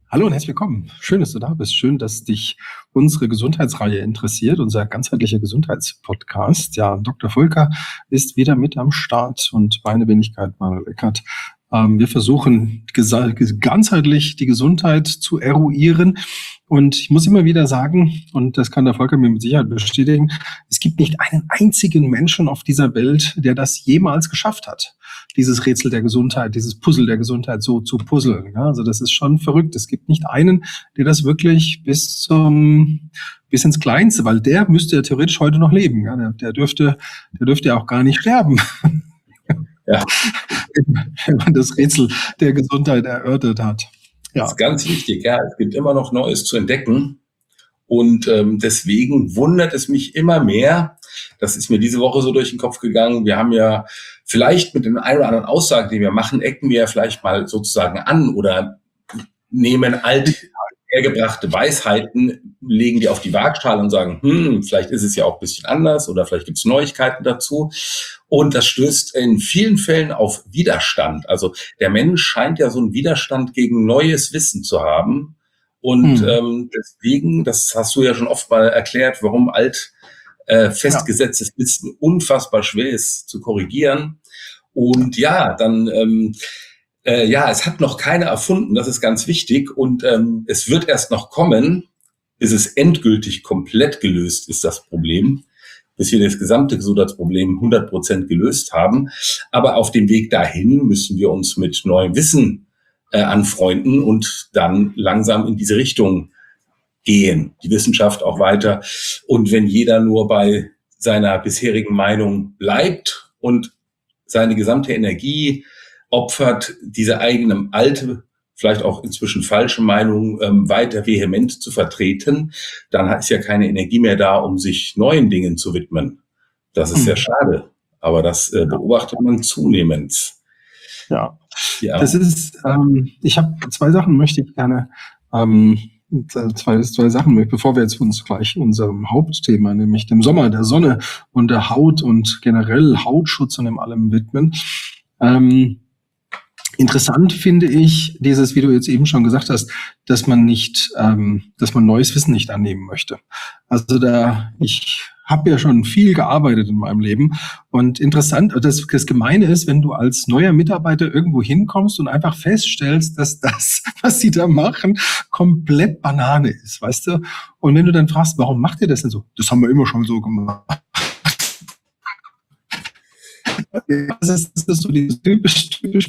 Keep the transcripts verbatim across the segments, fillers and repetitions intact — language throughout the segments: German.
Hallo und herzlich willkommen. Schön, dass du da bist. Schön, dass dich unsere Gesundheitsreihe interessiert, unser ganzheitlicher Gesundheitspodcast. Ja, Doktor Volker ist wieder mit am Start und meine Wenigkeit, Manuel Eckert. Ähm, wir versuchen gesa- ganzheitlich die Gesundheit zu eruieren. Und ich muss immer wieder sagen, und das kann der Volker mir mit Sicherheit bestätigen, es gibt nicht einen einzigen Menschen auf dieser Welt, der das jemals geschafft hat, dieses Rätsel der Gesundheit, dieses Puzzle der Gesundheit so zu puzzeln. Ja, also das ist schon verrückt. Es gibt nicht einen, der das wirklich bis zum, bis ins Kleinste, weil der müsste ja theoretisch heute noch leben. Ja, der, der dürfte, der dürfte ja auch gar nicht sterben. Ja. Wenn man das Rätsel der Gesundheit erörtert hat. Ja. Das ist ganz wichtig, ja. Es gibt immer noch Neues zu entdecken. Und ähm, deswegen wundert es mich immer mehr, das ist mir diese Woche so durch den Kopf gegangen, wir haben ja vielleicht mit den ein oder anderen Aussagen, die wir machen, ecken wir ja vielleicht mal sozusagen an oder nehmen alt hergebrachte Weisheiten, legen die auf die Waagschale und sagen, hm, vielleicht ist es ja auch ein bisschen anders oder vielleicht gibt es Neuigkeiten dazu. Und das stößt in vielen Fällen auf Widerstand. Also der Mensch scheint ja so einen Widerstand gegen neues Wissen zu haben. Und hm. ähm, deswegen, das hast du ja schon oft mal erklärt, warum alt äh, festgesetztes ja. Wissen unfassbar schwer ist zu korrigieren. Und ja, dann, ähm, äh, ja, es hat noch keiner erfunden, das ist ganz wichtig. Und ähm, es wird erst noch kommen, bis es endgültig komplett gelöst ist, das Problem, bis wir das gesamte Gesundheitsproblem hundert Prozent gelöst haben. Aber auf dem Weg dahin müssen wir uns mit neuem Wissen Äh, anfreunden und dann langsam in diese Richtung gehen, die Wissenschaft auch weiter. Und wenn jeder nur bei seiner bisherigen Meinung bleibt und seine gesamte Energie opfert, diese eigene alte, vielleicht auch inzwischen falsche Meinung ähm, weiter vehement zu vertreten, dann ist ja keine Energie mehr da, um sich neuen Dingen zu widmen. Das ist sehr schade, aber das äh, beobachtet man zunehmend. Ja. Ja. Das ist, ähm, ich habe zwei Sachen möchte ich gerne, ähm, zwei, zwei Sachen, bevor wir jetzt uns gleich unserem Hauptthema, nämlich dem Sommer, der Sonne und der Haut und generell Hautschutz und dem allem widmen. Ähm, Interessant finde ich dieses, wie du jetzt eben schon gesagt hast, dass man nicht, ähm, dass man neues Wissen nicht annehmen möchte. Also da, ich habe ja schon viel gearbeitet in meinem Leben und interessant, das, das Gemeine ist, wenn du als neuer Mitarbeiter irgendwo hinkommst und einfach feststellst, dass das, was sie da machen, komplett Banane ist, weißt du? Und wenn du dann fragst, warum macht ihr das denn so? Das haben wir immer schon so gemacht. Das ist, das ist so dieses typisch, typisch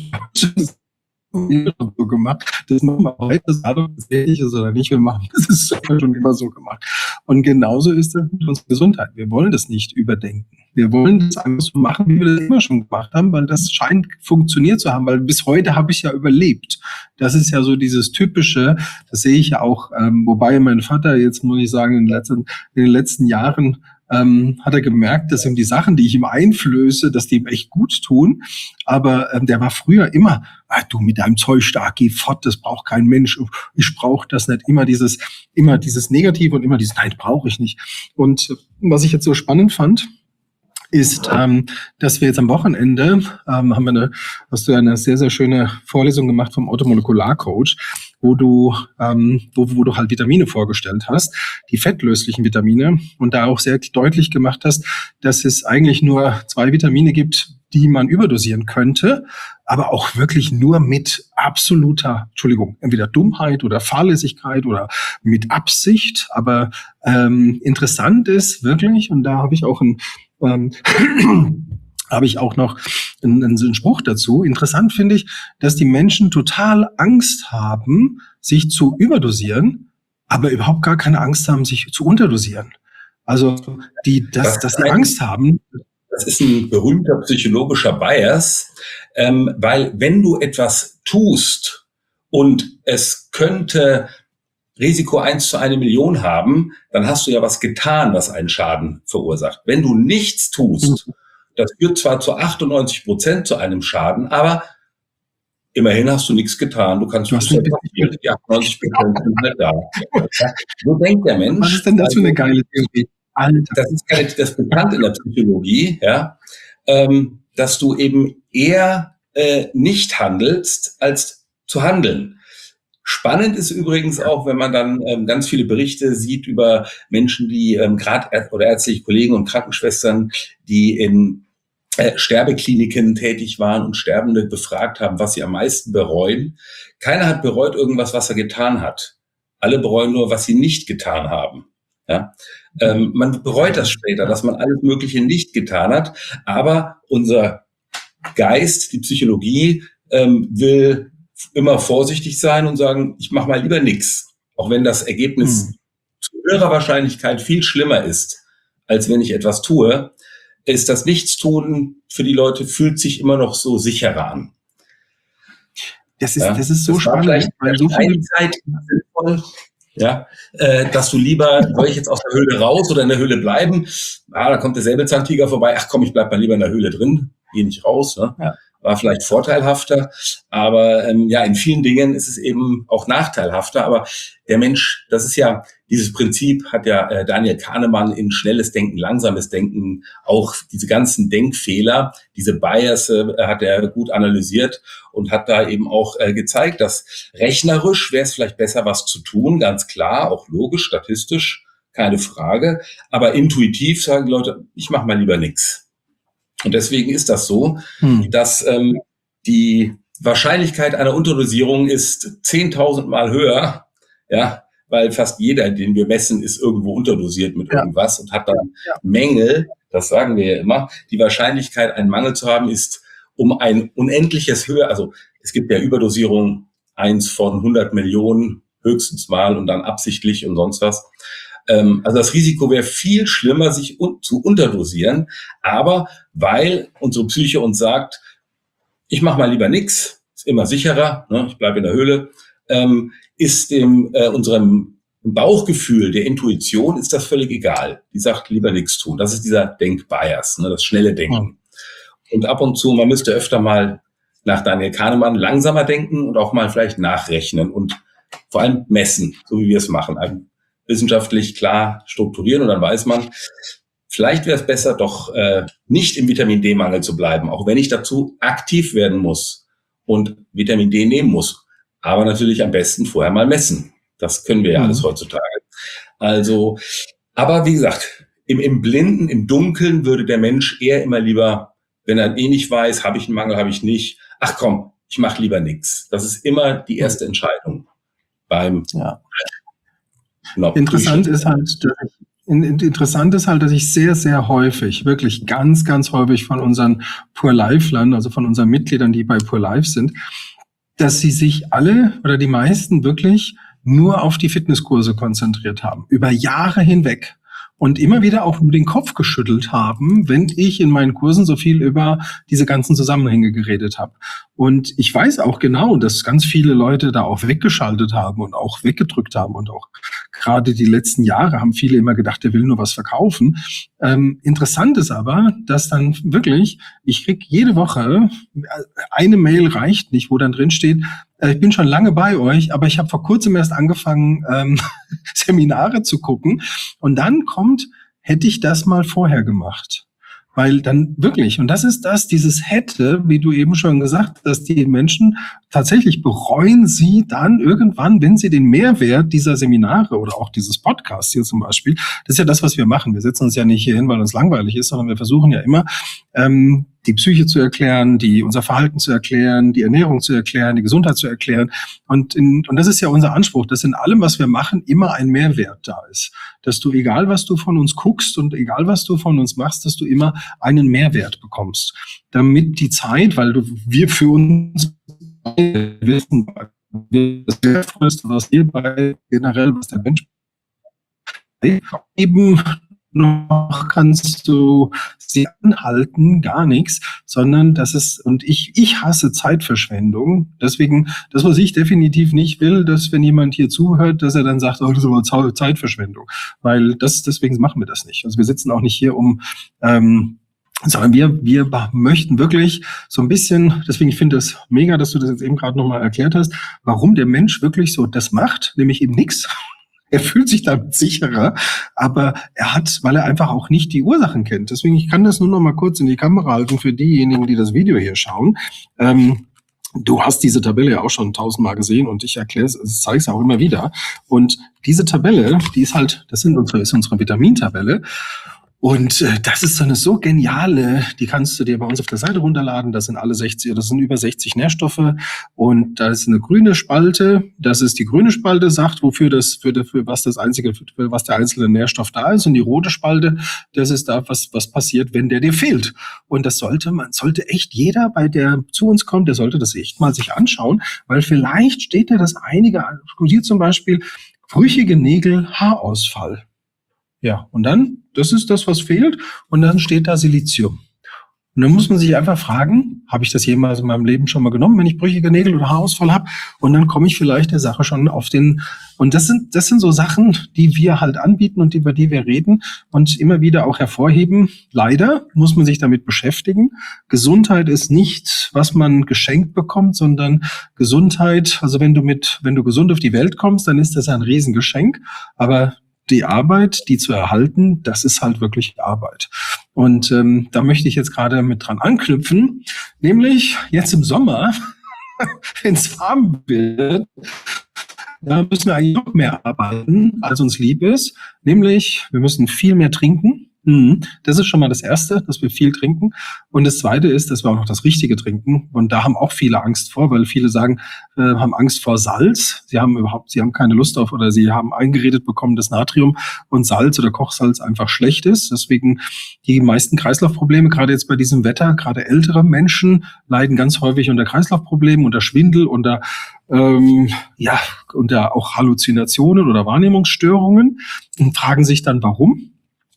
so gemacht. Das machen wir heute, das ist ehrlich ist oder nicht, wir machen das ist schon immer so gemacht. Und genauso ist es mit unserer Gesundheit. Wir wollen das nicht überdenken. Wir wollen das einfach so machen, wie wir das immer schon gemacht haben, weil das scheint funktioniert zu haben, weil bis heute habe ich ja überlebt. Das ist ja so dieses typische, das sehe ich ja auch, ähm, wobei mein Vater jetzt, muss ich sagen, in den letzten, in den letzten Jahren Ähm, hat er gemerkt, dass ihm die Sachen, die ich ihm einflöße, dass die ihm echt gut tun. Aber ähm, der war früher immer, ah, du mit deinem Zeug stark, geh fort, das braucht kein Mensch. Ich brauche das nicht. Immer dieses, immer dieses Negative und immer dieses, nein, brauche ich nicht. Und was ich jetzt so spannend fand, ist, ähm, dass wir jetzt am Wochenende, ähm, haben wir eine, hast du ja eine sehr, sehr schöne Vorlesung gemacht vom Automolekularcoach, wo du, ähm, wo, wo du halt Vitamine vorgestellt hast, die fettlöslichen Vitamine und da auch sehr deutlich gemacht hast, dass es eigentlich nur zwei Vitamine gibt, die man überdosieren könnte, aber auch wirklich nur mit absoluter, Entschuldigung, entweder Dummheit oder Fahrlässigkeit oder mit Absicht. Aber ähm, interessant ist wirklich, und da habe ich auch ein ähm, habe ich auch noch einen, einen Spruch dazu. Interessant finde ich, dass die Menschen total Angst haben, sich zu überdosieren, aber überhaupt gar keine Angst haben, sich zu unterdosieren. Also die, dass, dass die Angst haben. Das ist ein berühmter psychologischer Bias, ähm, weil wenn du etwas tust und es könnte Risiko eins zu eine Million haben, dann hast du ja was getan, was einen Schaden verursacht. Wenn du nichts tust, das führt zwar zu achtundneunzig Prozent zu einem Schaden, aber immerhin hast du nichts getan. Du kannst nicht die achtundneunzig Prozent sind nicht da. So denkt der Mensch. Was ist denn das für eine geile Theorie? Alter. Das ist gar nicht das bekannt in der Psychologie, ja, ähm, dass du eben eher äh, nicht handelst, als zu handeln. Spannend ist übrigens auch, wenn man dann ähm, ganz viele Berichte sieht über Menschen, die ähm, gerade Ä- oder ärztliche Kollegen und Krankenschwestern, die in äh, Sterbekliniken tätig waren und Sterbende befragt haben, was sie am meisten bereuen. Keiner hat bereut irgendwas, was er getan hat. Alle bereuen nur, was sie nicht getan haben. Ja? Ähm, man bereut das später, dass man alles Mögliche nicht getan hat, aber unser Geist, die Psychologie, ähm, will immer vorsichtig sein und sagen, ich mache mal lieber nichts, auch wenn das Ergebnis Hm. zu höherer Wahrscheinlichkeit viel schlimmer ist, als wenn ich etwas tue, ist das Nichtstun für die Leute fühlt sich immer noch so sicherer an. Das ist, Ja? das ist so Das war spannend, vielleicht in weil der so viele, Steinzeit sinnvoll, ja, äh, dass du lieber, soll ich jetzt aus der Höhle raus oder in der Höhle bleiben? Ah, da kommt der Säbelzahntiger vorbei. Ach komm, ich bleib mal lieber in der Höhle drin, geh nicht raus. Ne? ja, War vielleicht vorteilhafter, aber ähm, ja, in vielen Dingen ist es eben auch nachteilhafter. Aber der Mensch, das ist ja, dieses Prinzip hat ja äh, Daniel Kahnemann in Schnelles Denken, Langsames Denken, auch diese ganzen Denkfehler, diese Bias äh, hat er gut analysiert und hat da eben auch äh, gezeigt, dass rechnerisch wäre es vielleicht besser, was zu tun, ganz klar, auch logisch, statistisch, keine Frage. Aber intuitiv sagen die Leute, ich mache mal lieber nichts. Und deswegen ist das so, hm. dass ähm, die Wahrscheinlichkeit einer Unterdosierung ist zehntausend Mal höher, ja, weil fast jeder, den wir messen, ist irgendwo unterdosiert mit Ja. irgendwas und hat dann Ja. Mängel, das sagen wir ja immer. Die Wahrscheinlichkeit, einen Mangel zu haben, ist um ein unendliches höher, also es gibt ja Überdosierung eins von hundert Millionen höchstens mal und dann absichtlich und sonst was. Ähm, also das Risiko wäre viel schlimmer, sich un- zu unterdosieren, aber weil unsere Psyche uns sagt, ich mache mal lieber nichts, ist immer sicherer, ne, ich bleibe in der Höhle, ähm, ist dem äh, unserem Bauchgefühl, der Intuition, ist das völlig egal. Die sagt, lieber nichts tun. Das ist dieser Denkbias, ne, das schnelle Denken. Und ab und zu, man müsste öfter mal nach Daniel Kahnemann langsamer denken und auch mal vielleicht nachrechnen und vor allem messen, so wie wir es machen. Also wissenschaftlich klar strukturieren und dann weiß man, vielleicht wäre es besser, doch äh, nicht im Vitamin-D-Mangel zu bleiben, auch wenn ich dazu aktiv werden muss und Vitamin D nehmen muss. Aber natürlich am besten vorher mal messen. Das können wir ja Mhm. alles heutzutage. Also, aber wie gesagt, im, im Blinden, im Dunkeln würde der Mensch eher immer lieber, wenn er eh nicht weiß, habe ich einen Mangel, habe ich nicht, ach komm, ich mache lieber nichts. Das ist immer die erste Entscheidung beim Ja. Genau, Interessant ist halt, dass ich, in- in- interessant ist halt, dass ich sehr, sehr häufig, wirklich ganz, ganz häufig von unseren Pure Lifelern, also von unseren Mitgliedern, die bei Pure Life sind, dass sie sich alle oder die meisten wirklich nur auf die Fitnesskurse konzentriert haben, über Jahre hinweg. Und immer wieder auch über den Kopf geschüttelt haben, wenn ich in meinen Kursen so viel über diese ganzen Zusammenhänge geredet habe. Und ich weiß auch genau, dass ganz viele Leute da auch weggeschaltet haben und auch weggedrückt haben. Und auch gerade die letzten Jahre haben viele immer gedacht, der will nur was verkaufen. Ähm, interessant ist aber, dass dann wirklich, ich krieg jede Woche, eine Mail reicht nicht, wo dann drin steht, äh, ich bin schon lange bei euch, aber ich habe vor kurzem erst angefangen, ähm, Seminare zu gucken. Und dann kommt, hätte ich das mal vorher gemacht. Weil dann wirklich, und das ist das, dieses hätte, wie du eben schon gesagt hast, dass die Menschen tatsächlich bereuen sie dann irgendwann, wenn sie den Mehrwert dieser Seminare oder auch dieses Podcasts hier zum Beispiel, das ist ja das, was wir machen. Wir setzen uns ja nicht hier hin, weil uns langweilig ist, sondern wir versuchen ja immer, ähm, die Psyche zu erklären, die unser Verhalten zu erklären, die Ernährung zu erklären, die Gesundheit zu erklären. Und, in, und das ist ja unser Anspruch, dass in allem, was wir machen, immer ein Mehrwert da ist. Dass du, egal was du von uns guckst und egal was du von uns machst, dass du immer einen Mehrwert bekommst. Damit die Zeit, weil du, wir für uns wissen, das Wertvollste, was wir bei generell, was der Mensch eben noch kannst du sie anhalten, gar nichts, sondern das ist, und ich, ich hasse Zeitverschwendung. Deswegen, das, was ich definitiv nicht will, dass wenn jemand hier zuhört, dass er dann sagt, oh, das ist aber Zeitverschwendung. Weil das, deswegen machen wir das nicht. Also wir sitzen auch nicht hier, um, ähm, sondern wir, wir möchten wirklich so ein bisschen, deswegen, ich finde es mega, dass du das jetzt eben gerade nochmal erklärt hast, warum der Mensch wirklich so das macht, nämlich eben nichts. Er fühlt sich damit sicherer, aber er hat, weil er einfach auch nicht die Ursachen kennt. Deswegen, ich kann das nur noch mal kurz in die Kamera halten für diejenigen, die das Video hier schauen. Ähm, Du hast diese Tabelle ja auch schon tausendmal gesehen und ich erkläre es, zeige es auch immer wieder. Und diese Tabelle, die ist halt, das sind unsere, ist unsere Vitamintabelle. Und äh, das ist so eine so geniale, die kannst du dir bei uns auf der Seite runterladen. Das sind alle sechzig, das sind über sechzig Nährstoffe und da ist eine grüne Spalte. Das ist die grüne Spalte, sagt, wofür das, für, für was das einzige, für was der einzelne Nährstoff da ist. Und die rote Spalte, das ist da, was was passiert, wenn der dir fehlt. Und das sollte man, sollte echt jeder, bei der zu uns kommt, der sollte das echt mal sich anschauen, weil vielleicht steht da das einige, hier zum Beispiel brüchige Nägel, Haarausfall. Ja, und dann, das ist das, was fehlt, und dann steht da Silizium. Und dann muss man sich einfach fragen, habe ich das jemals in meinem Leben schon mal genommen, wenn ich brüchige Nägel oder Haarausfall habe? Und dann komme ich vielleicht der Sache schon auf den, und das sind, das sind so Sachen, die wir halt anbieten und über die wir reden und immer wieder auch hervorheben. Leider muss man sich damit beschäftigen. Gesundheit ist nicht, was man geschenkt bekommt, sondern Gesundheit, also wenn du mit, wenn du gesund auf die Welt kommst, dann ist das ein Riesengeschenk, aber die Arbeit, die zu erhalten, das ist halt wirklich Arbeit. Und ähm, da möchte ich jetzt gerade mit dran anknüpfen, nämlich jetzt im Sommer, wenn es warm wird, da müssen wir eigentlich noch mehr arbeiten, als uns lieb ist. Nämlich, wir müssen viel mehr trinken. Das ist schon mal das Erste, dass wir viel trinken. Und das Zweite ist, dass wir auch noch das Richtige trinken. Und da haben auch viele Angst vor, weil viele sagen, äh, haben Angst vor Salz. Sie haben überhaupt, sie haben keine Lust auf, oder sie haben eingeredet bekommen, dass Natrium und Salz oder Kochsalz einfach schlecht ist. Deswegen die meisten Kreislaufprobleme, gerade jetzt bei diesem Wetter, gerade ältere Menschen leiden ganz häufig unter Kreislaufproblemen, unter Schwindel, unter ähm, ja, unter auch Halluzinationen oder Wahrnehmungsstörungen und fragen sich dann, warum?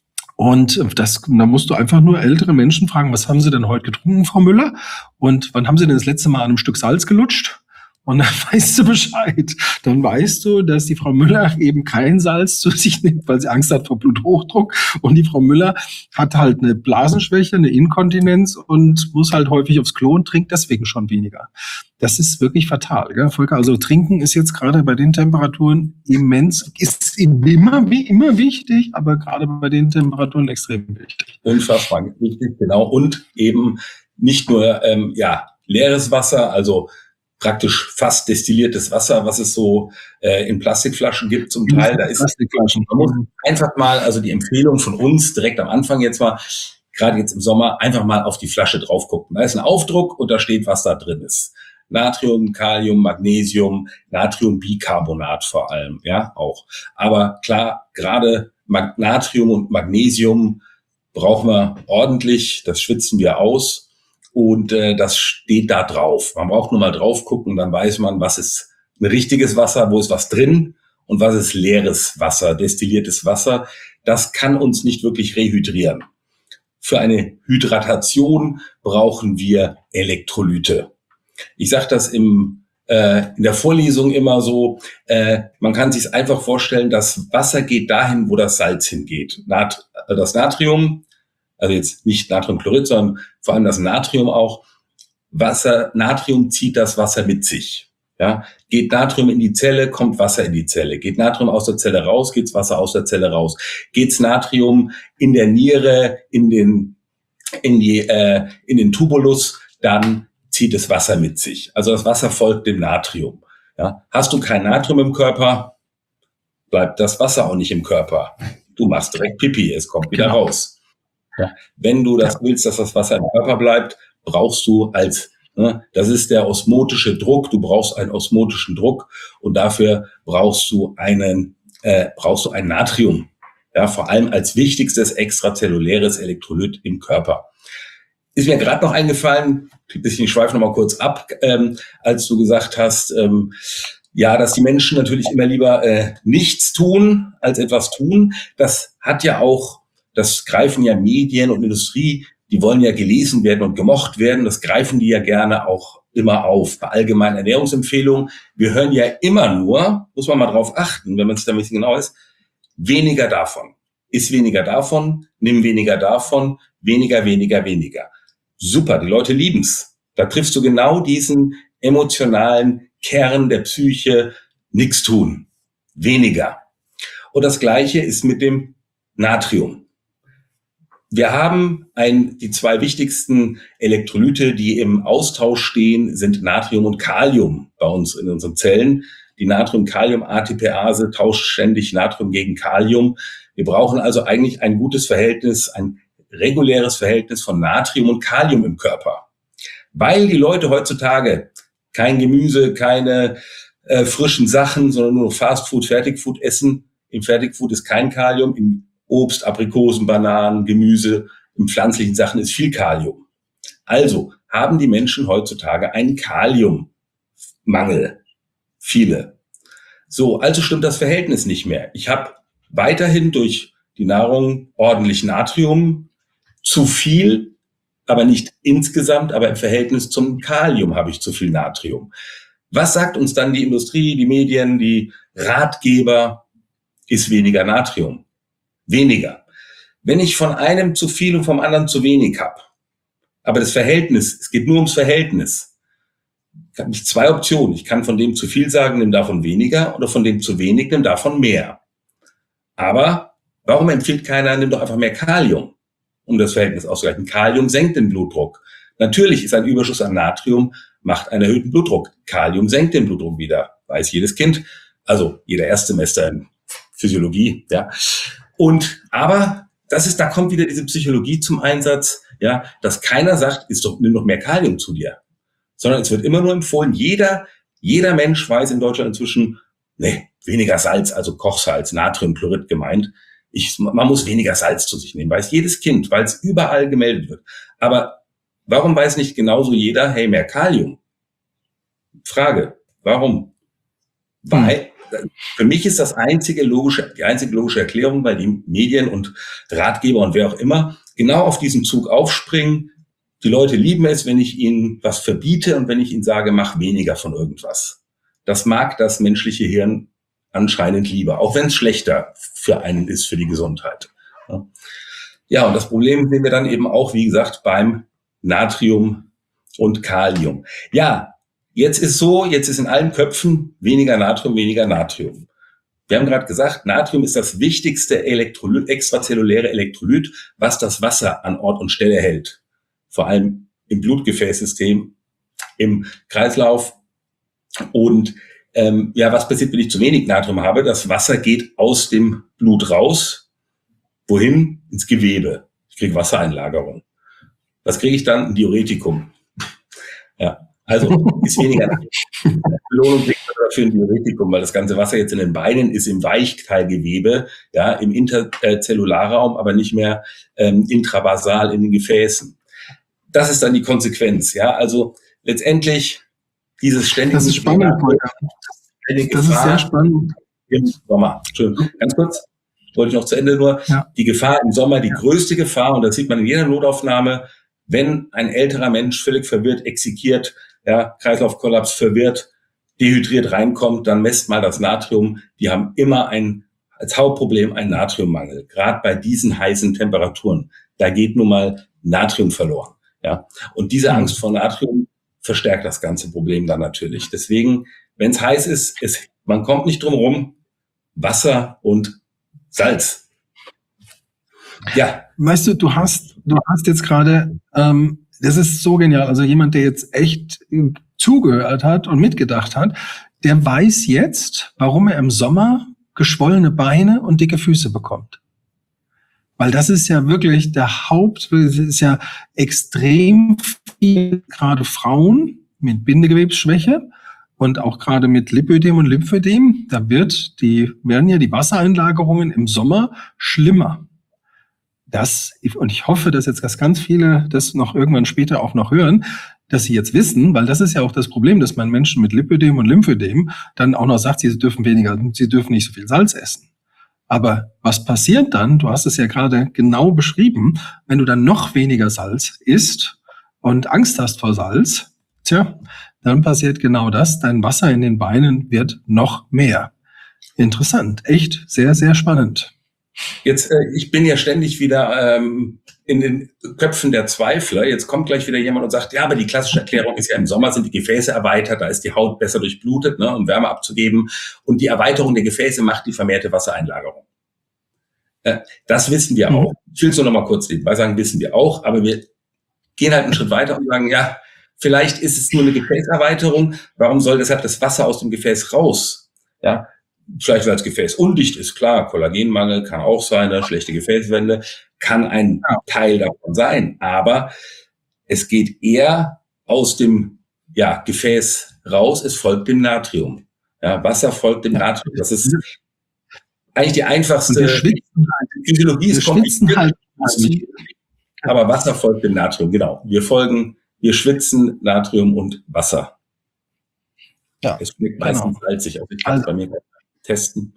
Und das, da musst du einfach nur ältere Menschen fragen, was haben sie denn heute getrunken, Frau Müller? Und wann haben sie denn das letzte Mal an einem Stück Salz gelutscht? Und dann weißt du Bescheid. Dann weißt du, dass die Frau Müller eben kein Salz zu sich nimmt, weil sie Angst hat vor Bluthochdruck. Und die Frau Müller hat halt eine Blasenschwäche, eine Inkontinenz und muss halt häufig aufs Klo und trinkt deswegen schon weniger. Das ist wirklich fatal, gell, Volker? Also trinken ist jetzt gerade bei den Temperaturen immens, ist immer wie immer wichtig, aber gerade bei den Temperaturen extrem wichtig. Unfassbar wichtig, genau. Und eben nicht nur ähm, ja leeres Wasser, also praktisch fast destilliertes Wasser, was es so äh, in Plastikflaschen gibt zum Teil. Da ist Plastikflaschen. Man muss einfach mal, also die Empfehlung von uns direkt am Anfang jetzt mal, gerade jetzt im Sommer, einfach mal auf die Flasche drauf gucken. Da ist ein Aufdruck und da steht, was da drin ist. Natrium, Kalium, Magnesium, Natriumbicarbonat vor allem, ja, auch. Aber klar, gerade Natrium und Magnesium brauchen wir ordentlich, das schwitzen wir aus. Und äh, das steht da drauf. Man braucht nur mal drauf gucken, dann weiß man, was ist ein richtiges Wasser, wo ist was drin und was ist leeres Wasser, destilliertes Wasser. Das kann uns nicht wirklich rehydrieren. Für eine Hydratation brauchen wir Elektrolyte. Ich sage das im, äh, in der Vorlesung immer so, äh, man kann sich einfach vorstellen, das Wasser geht dahin, wo das Salz hingeht. Nat- das Natrium, also jetzt nicht Natriumchlorid, sondern vor allem das Natrium auch. Wasser, Natrium zieht das Wasser mit sich. Ja, geht Natrium in die Zelle, kommt Wasser in die Zelle. Geht Natrium aus der Zelle raus, geht's Wasser aus der Zelle raus. Geht's Natrium in der Niere, in den, in die, äh, in den Tubulus, dann zieht es Wasser mit sich. Also das Wasser folgt dem Natrium. Ja, hast du kein Natrium im Körper, bleibt das Wasser auch nicht im Körper. Du machst direkt Pipi, es kommt wieder Genau. raus. Ja. Wenn du das willst, dass das Wasser im Körper bleibt, brauchst du als, ne, das ist der osmotische Druck, du brauchst einen osmotischen Druck und dafür brauchst du einen, äh, brauchst du ein Natrium. Ja, vor allem als wichtigstes extrazelluläres Elektrolyt im Körper. Ist mir gerade noch eingefallen, ein bisschen, ich schweife noch mal kurz ab, ähm, als du gesagt hast, ähm, ja, dass die Menschen natürlich immer lieber äh, nichts tun, als etwas tun. Das hat ja auch Das greifen ja Medien und Industrie, die wollen ja gelesen werden und gemocht werden. Das greifen die ja gerne auch immer auf. Bei allgemeinen Ernährungsempfehlungen, wir hören ja immer nur, muss man mal drauf achten, wenn man es da ein bisschen genau ist, weniger davon. Ist weniger davon, nimm weniger davon, weniger, weniger, weniger. Super, die Leute lieben's. Da triffst du genau diesen emotionalen Kern der Psyche, nichts tun, weniger. Und das Gleiche ist mit dem Natrium. wir haben ein, die zwei wichtigsten Elektrolyte, die im Austausch stehen, sind Natrium und Kalium bei uns in unseren Zellen. Die Natrium-Kalium-A T P-Ase tauscht ständig Natrium gegen Kalium. Wir brauchen also eigentlich ein gutes Verhältnis, ein reguläres Verhältnis von Natrium und Kalium im Körper. Weil die Leute heutzutage kein Gemüse, keine äh, frischen Sachen, sondern nur Fastfood, Fertigfood essen. Im Fertigfood ist kein Kalium, im Obst, Aprikosen, Bananen, Gemüse, in pflanzlichen Sachen ist viel Kalium. Also haben die Menschen heutzutage einen Kaliummangel. Viele. So, also stimmt das Verhältnis nicht mehr. Ich habe weiterhin durch die Nahrung ordentlich Natrium, zu viel, aber nicht insgesamt, aber im Verhältnis zum Kalium habe ich zu viel Natrium. Was sagt uns dann die Industrie, die Medien, die Ratgeber? Ist weniger Natrium. Weniger. Wenn ich von einem zu viel und vom anderen zu wenig habe, aber das Verhältnis, es geht nur ums Verhältnis, habe ich zwei Optionen. Ich kann von dem zu viel sagen, nimm davon weniger, oder von dem zu wenig, nimm davon mehr. Aber warum empfiehlt keiner, nimm doch einfach mehr Kalium, um das Verhältnis auszugleichen? Kalium senkt den Blutdruck. Natürlich ist ein Überschuss an Natrium, macht einen erhöhten Blutdruck. Kalium senkt den Blutdruck wieder, weiß jedes Kind. Also jeder Erstsemester in Physiologie, ja. Und, aber das ist, da kommt wieder diese Psychologie zum Einsatz, ja, dass keiner sagt, ist doch, nimm doch mehr Kalium zu dir. Sondern es wird immer nur empfohlen, jeder, jeder Mensch weiß in Deutschland inzwischen, nee, weniger Salz, also Kochsalz, Natriumchlorid gemeint. Ich, man muss weniger Salz zu sich nehmen, weiß jedes Kind, weil es überall gemeldet wird. Aber warum weiß nicht genauso jeder, hey, mehr Kalium? Frage, warum? Hm. Weil, für mich ist das einzige logische, die einzige logische Erklärung, weil die Medien und Ratgeber und wer auch immer genau auf diesen Zug aufspringen. Die Leute lieben es, wenn ich ihnen was verbiete und wenn ich ihnen sage, mach weniger von irgendwas. Das mag das menschliche Hirn anscheinend lieber, auch wenn es schlechter für einen ist, für die Gesundheit. Ja, und das Problem sehen wir dann eben auch, wie gesagt, beim Natrium und Kalium. Ja, jetzt ist so, jetzt ist in allen Köpfen weniger Natrium, weniger Natrium. Wir haben gerade gesagt, Natrium ist das wichtigste Elektrolyt, extrazelluläre Elektrolyt, was das Wasser an Ort und Stelle hält. Vor allem im Blutgefäßsystem, im Kreislauf. Und ähm, ja, was passiert, wenn ich zu wenig Natrium habe? Das Wasser geht aus dem Blut raus. Wohin? Ins Gewebe. Ich kriege Wassereinlagerung. Was kriege ich dann? Ein Diuretikum. Ja, also ist weniger Belohnung kriegt man dafür ein Diuretikum, weil das ganze Wasser jetzt in den Beinen ist im Weichteilgewebe, ja, im Interzellularraum, aber nicht mehr ähm, intravasal in den Gefäßen. Das ist dann die Konsequenz, ja. Also letztendlich dieses ständige. Das ist spannend, Volker. Das ist sehr spannend. Im Sommer. Entschuldigung, ganz kurz. Wollte ich noch zu Ende nur. Ja. Die Gefahr im Sommer, die ja. größte Gefahr, und das sieht man in jeder Notaufnahme, wenn ein älterer Mensch völlig verwirrt, exekiert, ja, Kreislaufkollaps, verwirrt, dehydriert reinkommt, dann messt mal das Natrium. Die haben immer ein, als Hauptproblem einen Natriummangel. Gerade bei diesen heißen Temperaturen. Da geht nun mal Natrium verloren. Ja, und diese Angst vor Natrium verstärkt das ganze Problem dann natürlich. Deswegen, wenn es heiß ist, ist, man kommt nicht drum rum, Wasser und Salz. Ja. Weißt du, du hast, du hast jetzt gerade, ähm, das ist so genial, also jemand, der jetzt echt zugehört hat und mitgedacht hat, der weiß jetzt, warum er im Sommer geschwollene Beine und dicke Füße bekommt. Weil das ist ja wirklich der Haupt, das ist ja extrem viel, gerade Frauen mit Bindegewebsschwäche und auch gerade mit Lipödem und Lymphödem, da wird die, werden ja die Wassereinlagerungen im Sommer schlimmer. Das, und ich hoffe, dass jetzt ganz viele das noch irgendwann später auch noch hören, dass sie jetzt wissen, weil das ist ja auch das Problem, dass man Menschen mit Lipödem und Lymphödem dann auch noch sagt, sie dürfen weniger, sie dürfen nicht so viel Salz essen. Aber was passiert dann? Du hast es ja gerade genau beschrieben, wenn du dann noch weniger Salz isst und Angst hast vor Salz, tja, dann passiert genau das. Dein Wasser in den Beinen wird noch mehr. Interessant, echt sehr, sehr spannend. Jetzt, äh, ich bin ja ständig wieder ähm, in den Köpfen der Zweifler. Jetzt kommt gleich wieder jemand und sagt, ja, aber die klassische Erklärung ist ja, im Sommer sind die Gefäße erweitert, da ist die Haut besser durchblutet, ne, um Wärme abzugeben. Und die Erweiterung der Gefäße macht die vermehrte Wassereinlagerung. Äh, das wissen wir Mhm. auch. Ich will es nur noch mal kurz nebenbei sagen, wissen wir auch, aber wir gehen halt einen Schritt weiter und sagen, ja, vielleicht ist es nur eine Gefäßerweiterung. Warum soll deshalb das Wasser aus dem Gefäß raus? Ja, vielleicht weil das Gefäß undicht ist, klar, Kollagenmangel kann auch sein, eine schlechte Gefäßwände kann ein Ja. Teil davon sein, aber es geht eher aus dem ja, Gefäß raus, es folgt dem Natrium. Ja, Wasser folgt dem Ja. Natrium. Das ist eigentlich die Und einfachste wir schwitzen halt, Physiologie, wir ist schwitzen kompliziert, halt, aber Wasser folgt dem Natrium, genau. Wir folgen, wir schwitzen Natrium und Wasser. ja, Es schmeckt genau. meistens salzig, also ich kann es Also- bei mir testen.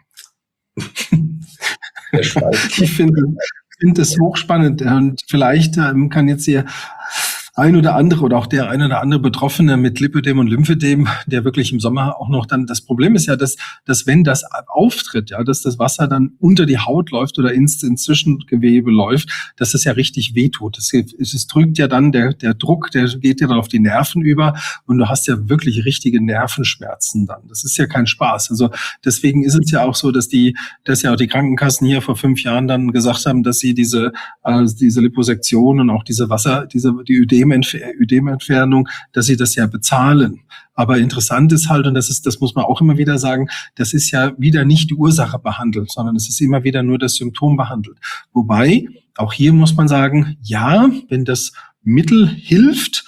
Der Schweiß. Ich finde, finde es hochspannend und vielleicht ähm, kann jetzt hier ein oder andere oder auch der ein oder andere Betroffene mit Lipödem und Lymphödem, der wirklich im Sommer auch noch dann, das Problem ist ja, dass, dass wenn das auftritt, ja, dass das Wasser dann unter die Haut läuft oder ins, ins Zwischengewebe läuft, dass es ja richtig wehtut. Es, es, es drückt ja dann, der, der Druck, der geht ja dann auf die Nerven über und du hast ja wirklich richtige Nervenschmerzen dann. Das ist ja kein Spaß. Also deswegen ist es ja auch so, dass die, dass ja auch die Krankenkassen hier vor fünf Jahren dann gesagt haben, dass sie diese, äh, diese Liposektion und auch diese Wasser, diese, die Ödem Ödementfernung, dass sie das ja bezahlen. Aber interessant ist halt, und das ist, das muss man auch immer wieder sagen, das ist ja wieder nicht die Ursache behandelt, sondern es ist immer wieder nur das Symptom behandelt. Wobei, auch hier muss man sagen, ja, wenn das Mittel hilft,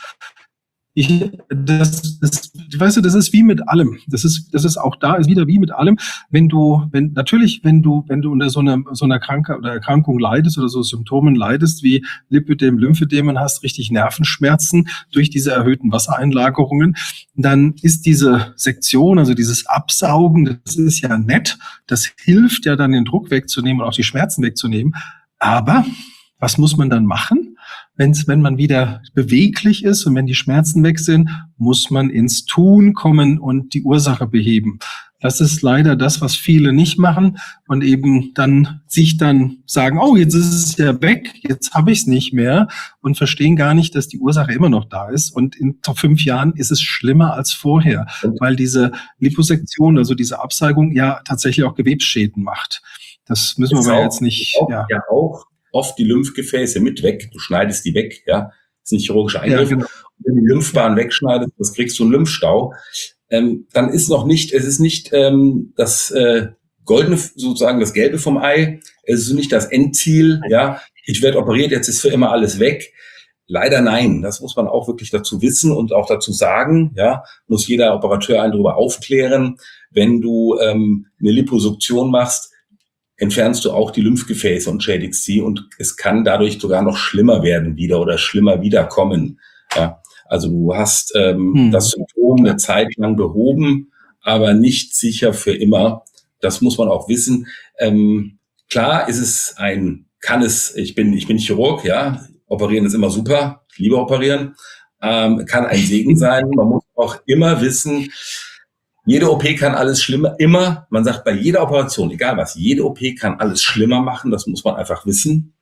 ich, das, das, weißt du, das ist wie mit allem. Das ist, das ist auch da, ist wieder wie mit allem. Wenn du, wenn, natürlich, wenn du, wenn du unter so einer, so einer Krankheit oder Erkrankung leidest oder so Symptomen leidest, wie Lipödem, Lymphödem und hast richtig Nervenschmerzen durch diese erhöhten Wassereinlagerungen, dann ist diese Sektion, also dieses Absaugen, das ist ja nett. Das hilft ja dann, den Druck wegzunehmen und auch die Schmerzen wegzunehmen. Aber was muss man dann machen? Wenn's, wenn man wieder beweglich ist und wenn die Schmerzen weg sind, muss man ins Tun kommen und die Ursache beheben. Das ist leider das, was viele nicht machen und eben dann sich dann sagen, oh, jetzt ist es ja weg, jetzt habe ich es nicht mehr und verstehen gar nicht, dass die Ursache immer noch da ist. Und in fünf Jahren ist es schlimmer als vorher, weil diese Liposektion, also diese Absaugung, ja tatsächlich auch Gewebsschäden macht. Das müssen wir aber jetzt nicht. Auch, ja. ja, auch oft die Lymphgefäße mit weg. Du schneidest die weg, ja. Das ist nicht chirurgischer Eingriff. Ja, genau. Wenn du die Lymphbahn wegschneidest, das kriegst du einen Lymphstau. Ähm, dann ist noch nicht, es ist nicht ähm, das äh, goldene, sozusagen das Gelbe vom Ei. Es ist nicht das Endziel, ja. Ich werde operiert, jetzt ist für immer alles weg. Leider nein. Das muss man auch wirklich dazu wissen und auch dazu sagen, ja. Muss jeder Operateur einen darüber aufklären. Wenn du ähm, eine Liposuktion machst, entfernst du auch die Lymphgefäße und schädigst sie und es kann dadurch sogar noch schlimmer werden wieder oder schlimmer wiederkommen. Ja, also du hast ähm, hm. das Symptom eine Zeit lang behoben, aber nicht sicher für immer. Das muss man auch wissen. Ähm, klar ist es ein, kann es, ich bin, ich bin Chirurg, ja, operieren ist immer super, ich liebe operieren, ähm, kann ein Segen sein. Man muss auch immer wissen, jede O P kann alles schlimmer, immer, man sagt bei jeder Operation, egal was, jede O P kann alles schlimmer machen, das muss man einfach wissen.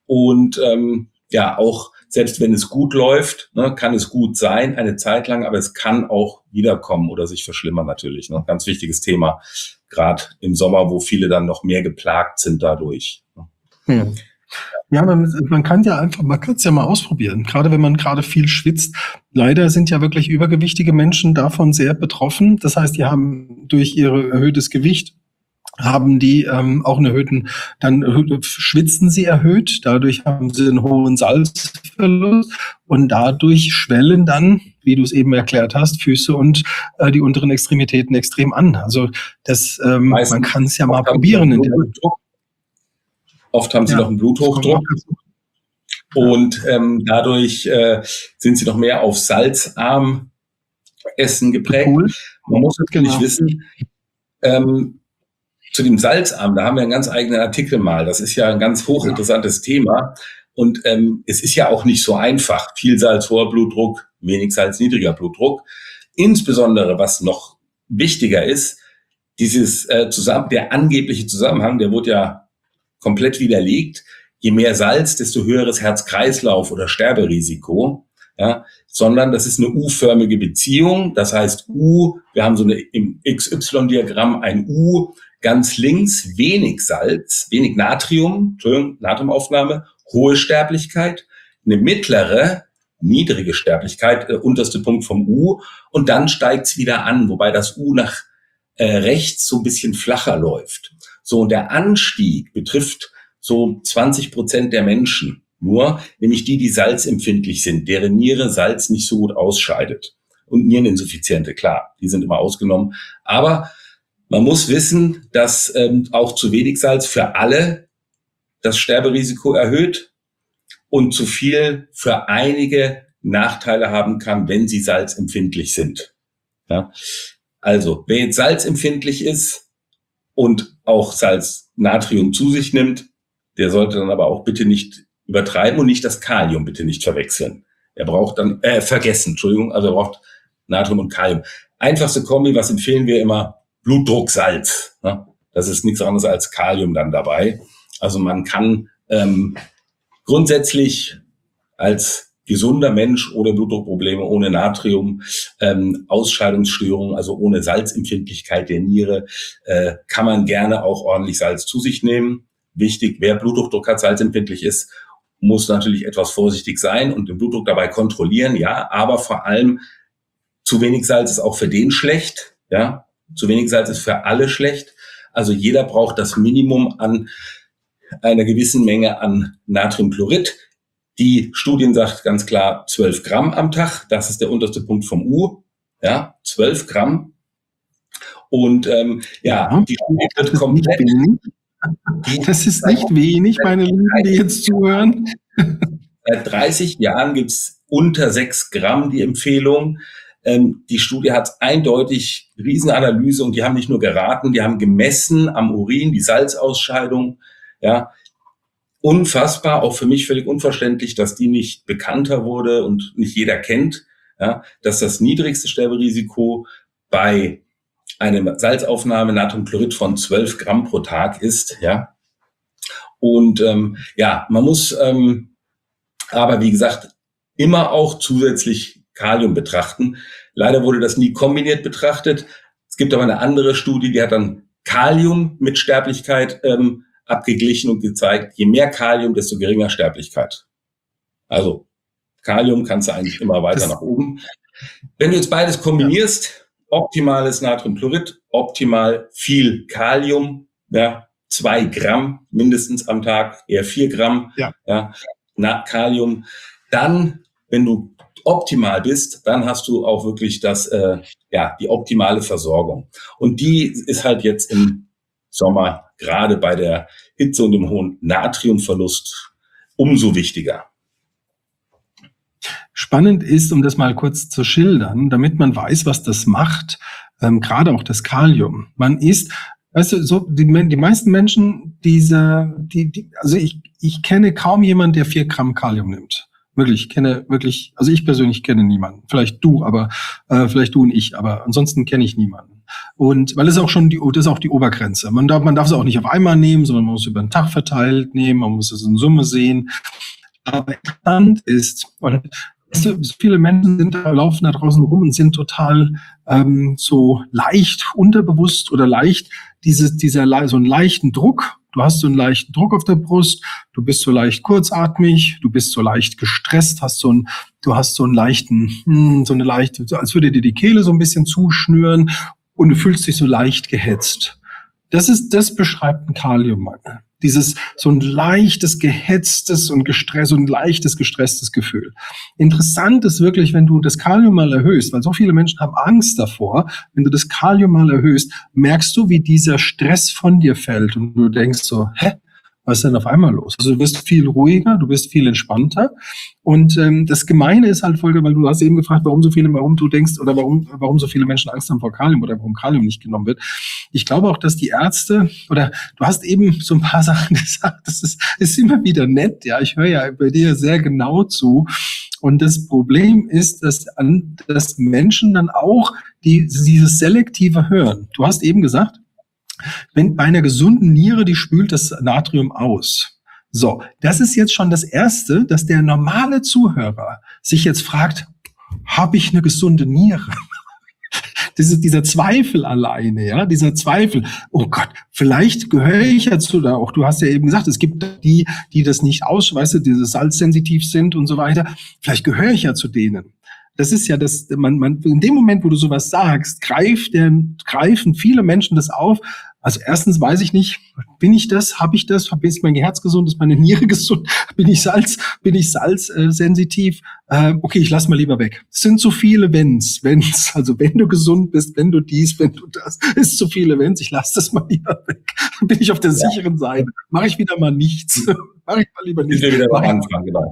Und ähm, ja, auch selbst wenn es gut läuft, ne, kann es gut sein, eine Zeit lang, aber es kann auch wiederkommen oder sich verschlimmern natürlich. Ne? Ganz wichtiges Thema, gerade im Sommer, wo viele dann noch mehr geplagt sind dadurch. Ne? Ja. Ja, man, man kann ja einfach, man kann es ja mal ausprobieren, gerade wenn man gerade viel schwitzt. Leider sind ja wirklich übergewichtige Menschen davon sehr betroffen. Das heißt, die haben durch ihr erhöhtes Gewicht, haben die ähm, auch einen erhöhten, dann schwitzen sie erhöht, dadurch haben sie einen hohen Salzverlust und dadurch schwellen dann, wie du es eben erklärt hast, Füße und äh, die unteren Extremitäten extrem an. Also das, ähm, man kann es ja mal probieren. In der Oft haben sie ja noch einen Bluthochdruck und ähm, dadurch äh, sind sie noch mehr auf salzarm Essen geprägt. Cool. Man muss natürlich genau. wissen, ähm, zu dem salzarm, da haben wir einen ganz eigenen Artikel mal. Das ist ja ein ganz hochinteressantes ja. Thema und ähm, es ist ja auch nicht so einfach. Viel Salz, hoher Blutdruck, wenig Salz, niedriger Blutdruck. Insbesondere, was noch wichtiger ist, dieses äh, zusammen, der angebliche Zusammenhang, der wurde ja komplett widerlegt. Je mehr Salz, desto höheres Herz-Kreislauf- oder Sterberisiko. Ja, sondern das ist eine U-förmige Beziehung. Das heißt U, wir haben so eine im X Y-Diagramm ein U, Ganz links wenig Salz, wenig Natrium, Entschuldigung, Natriumaufnahme, hohe Sterblichkeit, eine mittlere, niedrige Sterblichkeit, äh, unterste Punkt vom U, und dann steigt's wieder an, wobei das U nach äh, rechts so ein bisschen flacher läuft. So, und der Anstieg betrifft so zwanzig Prozent der Menschen nur, nämlich die, die salzempfindlich sind, deren Niere Salz nicht so gut ausscheidet. Und Niereninsuffiziente, klar, die sind immer ausgenommen. Aber man muss wissen, dass ähm, auch zu wenig Salz für alle das Sterberisiko erhöht und zu viel für einige Nachteile haben kann, wenn sie salzempfindlich sind. Ja? Also, wer jetzt salzempfindlich ist und auch Salz, Natrium zu sich nimmt, der sollte dann aber auch bitte nicht übertreiben und nicht das Kalium bitte nicht verwechseln. Er braucht dann, äh, vergessen, Entschuldigung, also er braucht Natrium und Kalium. Einfachste Kombi, was empfehlen wir immer? Blutdrucksalz. Ne? Das ist nichts anderes als Kalium dann dabei. Also man kann ähm, grundsätzlich als gesunder Mensch ohne Blutdruckprobleme, ohne Natrium, ähm, Ausscheidungsstörungen, also ohne Salzempfindlichkeit der Niere, äh, kann man gerne auch ordentlich Salz zu sich nehmen. Wichtig, wer Bluthochdruck hat, salzempfindlich ist, muss natürlich etwas vorsichtig sein und den Blutdruck dabei kontrollieren, ja, aber vor allem zu wenig Salz ist auch für den schlecht, ja. Zu wenig Salz ist für alle schlecht. Also jeder braucht das Minimum an einer gewissen Menge an Natriumchlorid. Die Studien sagt ganz klar zwölf Gramm am Tag. Das ist der unterste Punkt vom U. Ja, zwölf Gramm. Und ähm, ja, Ja, die Studie wird das komplett... Ist die, das ist nicht wenig, meine Lieben, die jetzt zuhören. Seit dreißig Jahren gibt's unter sechs Gramm die Empfehlung. Ähm, die Studie hat eindeutig Riesenanalyse und die haben nicht nur geraten, die haben gemessen am Urin die Salzausscheidung. Ja, unfassbar, auch für mich völlig unverständlich, dass die nicht bekannter wurde und nicht jeder kennt. Ja, dass das niedrigste Sterberisiko bei eine Salzaufnahme Natriumchlorid von zwölf Gramm pro Tag ist, ja. Und ähm, ja, man muss ähm, aber, wie gesagt, immer auch zusätzlich Kalium betrachten. Leider wurde das nie kombiniert betrachtet. Es gibt aber eine andere Studie, die hat dann Kalium mit Sterblichkeit ähm, abgeglichen und gezeigt, je mehr Kalium, desto geringer Sterblichkeit. Also Kalium kannst du eigentlich immer weiter das nach oben. Wenn du jetzt beides kombinierst, optimales Natriumchlorid, optimal viel Kalium, ja, zwei Gramm mindestens am Tag, eher vier Gramm, ja, ja, na, Kalium. Dann, wenn du optimal bist, dann hast du auch wirklich das, äh, ja, die optimale Versorgung. Und die ist halt jetzt im Sommer, gerade bei der Hitze und dem hohen Natriumverlust, umso wichtiger. Spannend ist, um das mal kurz zu schildern, damit man weiß, was das macht, ähm, gerade auch das Kalium. Man isst, weißt du, so die, die meisten Menschen, diese, die, die, also ich, ich kenne kaum jemanden, der vier Gramm Kalium nimmt. Wirklich, ich kenne wirklich, also ich persönlich kenne niemanden. Vielleicht du, aber äh, vielleicht du und ich, aber ansonsten kenne ich niemanden. Und weil es auch schon die, das ist auch die Obergrenze. Man darf, man darf es auch nicht auf einmal nehmen, sondern man muss über den Tag verteilt nehmen, man muss es in Summe sehen. Aber interessant ist, oder so viele Menschen sind da, laufen da draußen rum und sind total ähm, so leicht unterbewusst oder leicht dieses, dieser so einen leichten Druck. Du hast so einen leichten Druck auf der Brust, du bist so leicht kurzatmig, du bist so leicht gestresst, hast so einen, du hast so einen leichten, hm, so eine leichte, als würde dir die Kehle so ein bisschen zuschnüren und du fühlst dich so leicht gehetzt. Das ist, das beschreibt ein Kaliummangel. Dieses, so ein leichtes, gehetztes und gestresst, so ein leichtes, gestresstes Gefühl. Interessant ist wirklich, wenn du das Kalium mal erhöhst, weil so viele Menschen haben Angst davor, wenn du das Kalium mal erhöhst, merkst du, wie dieser Stress von dir fällt und du denkst so, hä? Was ist denn auf einmal los? Also du bist viel ruhiger, du bist viel entspannter. Und ähm, das Gemeine ist halt, Volker, weil du hast eben gefragt, warum so viele, warum du denkst oder warum, warum so viele Menschen Angst haben vor Kalium oder warum Kalium nicht genommen wird. Ich glaube auch, dass die Ärzte oder du hast eben so ein paar Sachen gesagt, das ist, ist immer wieder nett. Ja, ich höre ja bei dir sehr genau zu. Und das Problem ist, dass, dass Menschen dann auch die, dieses selektive Hören. Du hast eben gesagt, wenn bei einer gesunden Niere, die spült das Natrium aus. So, das ist jetzt schon das Erste, dass der normale Zuhörer sich jetzt fragt, habe ich eine gesunde Niere? Das ist dieser Zweifel alleine, ja, dieser Zweifel. Oh Gott, vielleicht gehöre ich ja zu, oder auch du hast ja eben gesagt, es gibt die, die das nicht aus, weißt du, die salzsensitiv sind und so weiter. Vielleicht gehöre ich ja zu denen. Das ist ja das, man, man, in dem Moment, wo du sowas sagst, greift der, greifen viele Menschen das auf. Also erstens weiß ich nicht, bin ich das, habe ich das, ist mein Herz gesund, ist meine Niere gesund, bin ich Salz, bin ich salzsensitiv? Äh, okay, ich lass mal lieber weg. Es sind zu viele Wenns, Wenns. Also wenn du gesund bist, wenn du dies, wenn du das, ist zu viele Wenns. Ich lass das mal lieber weg. Bin ich auf der Ja. sicheren Seite. Mache ich wieder mal nichts. Mache ich mal lieber Sind nichts. wir wieder Mach am ich- Anfang, genau.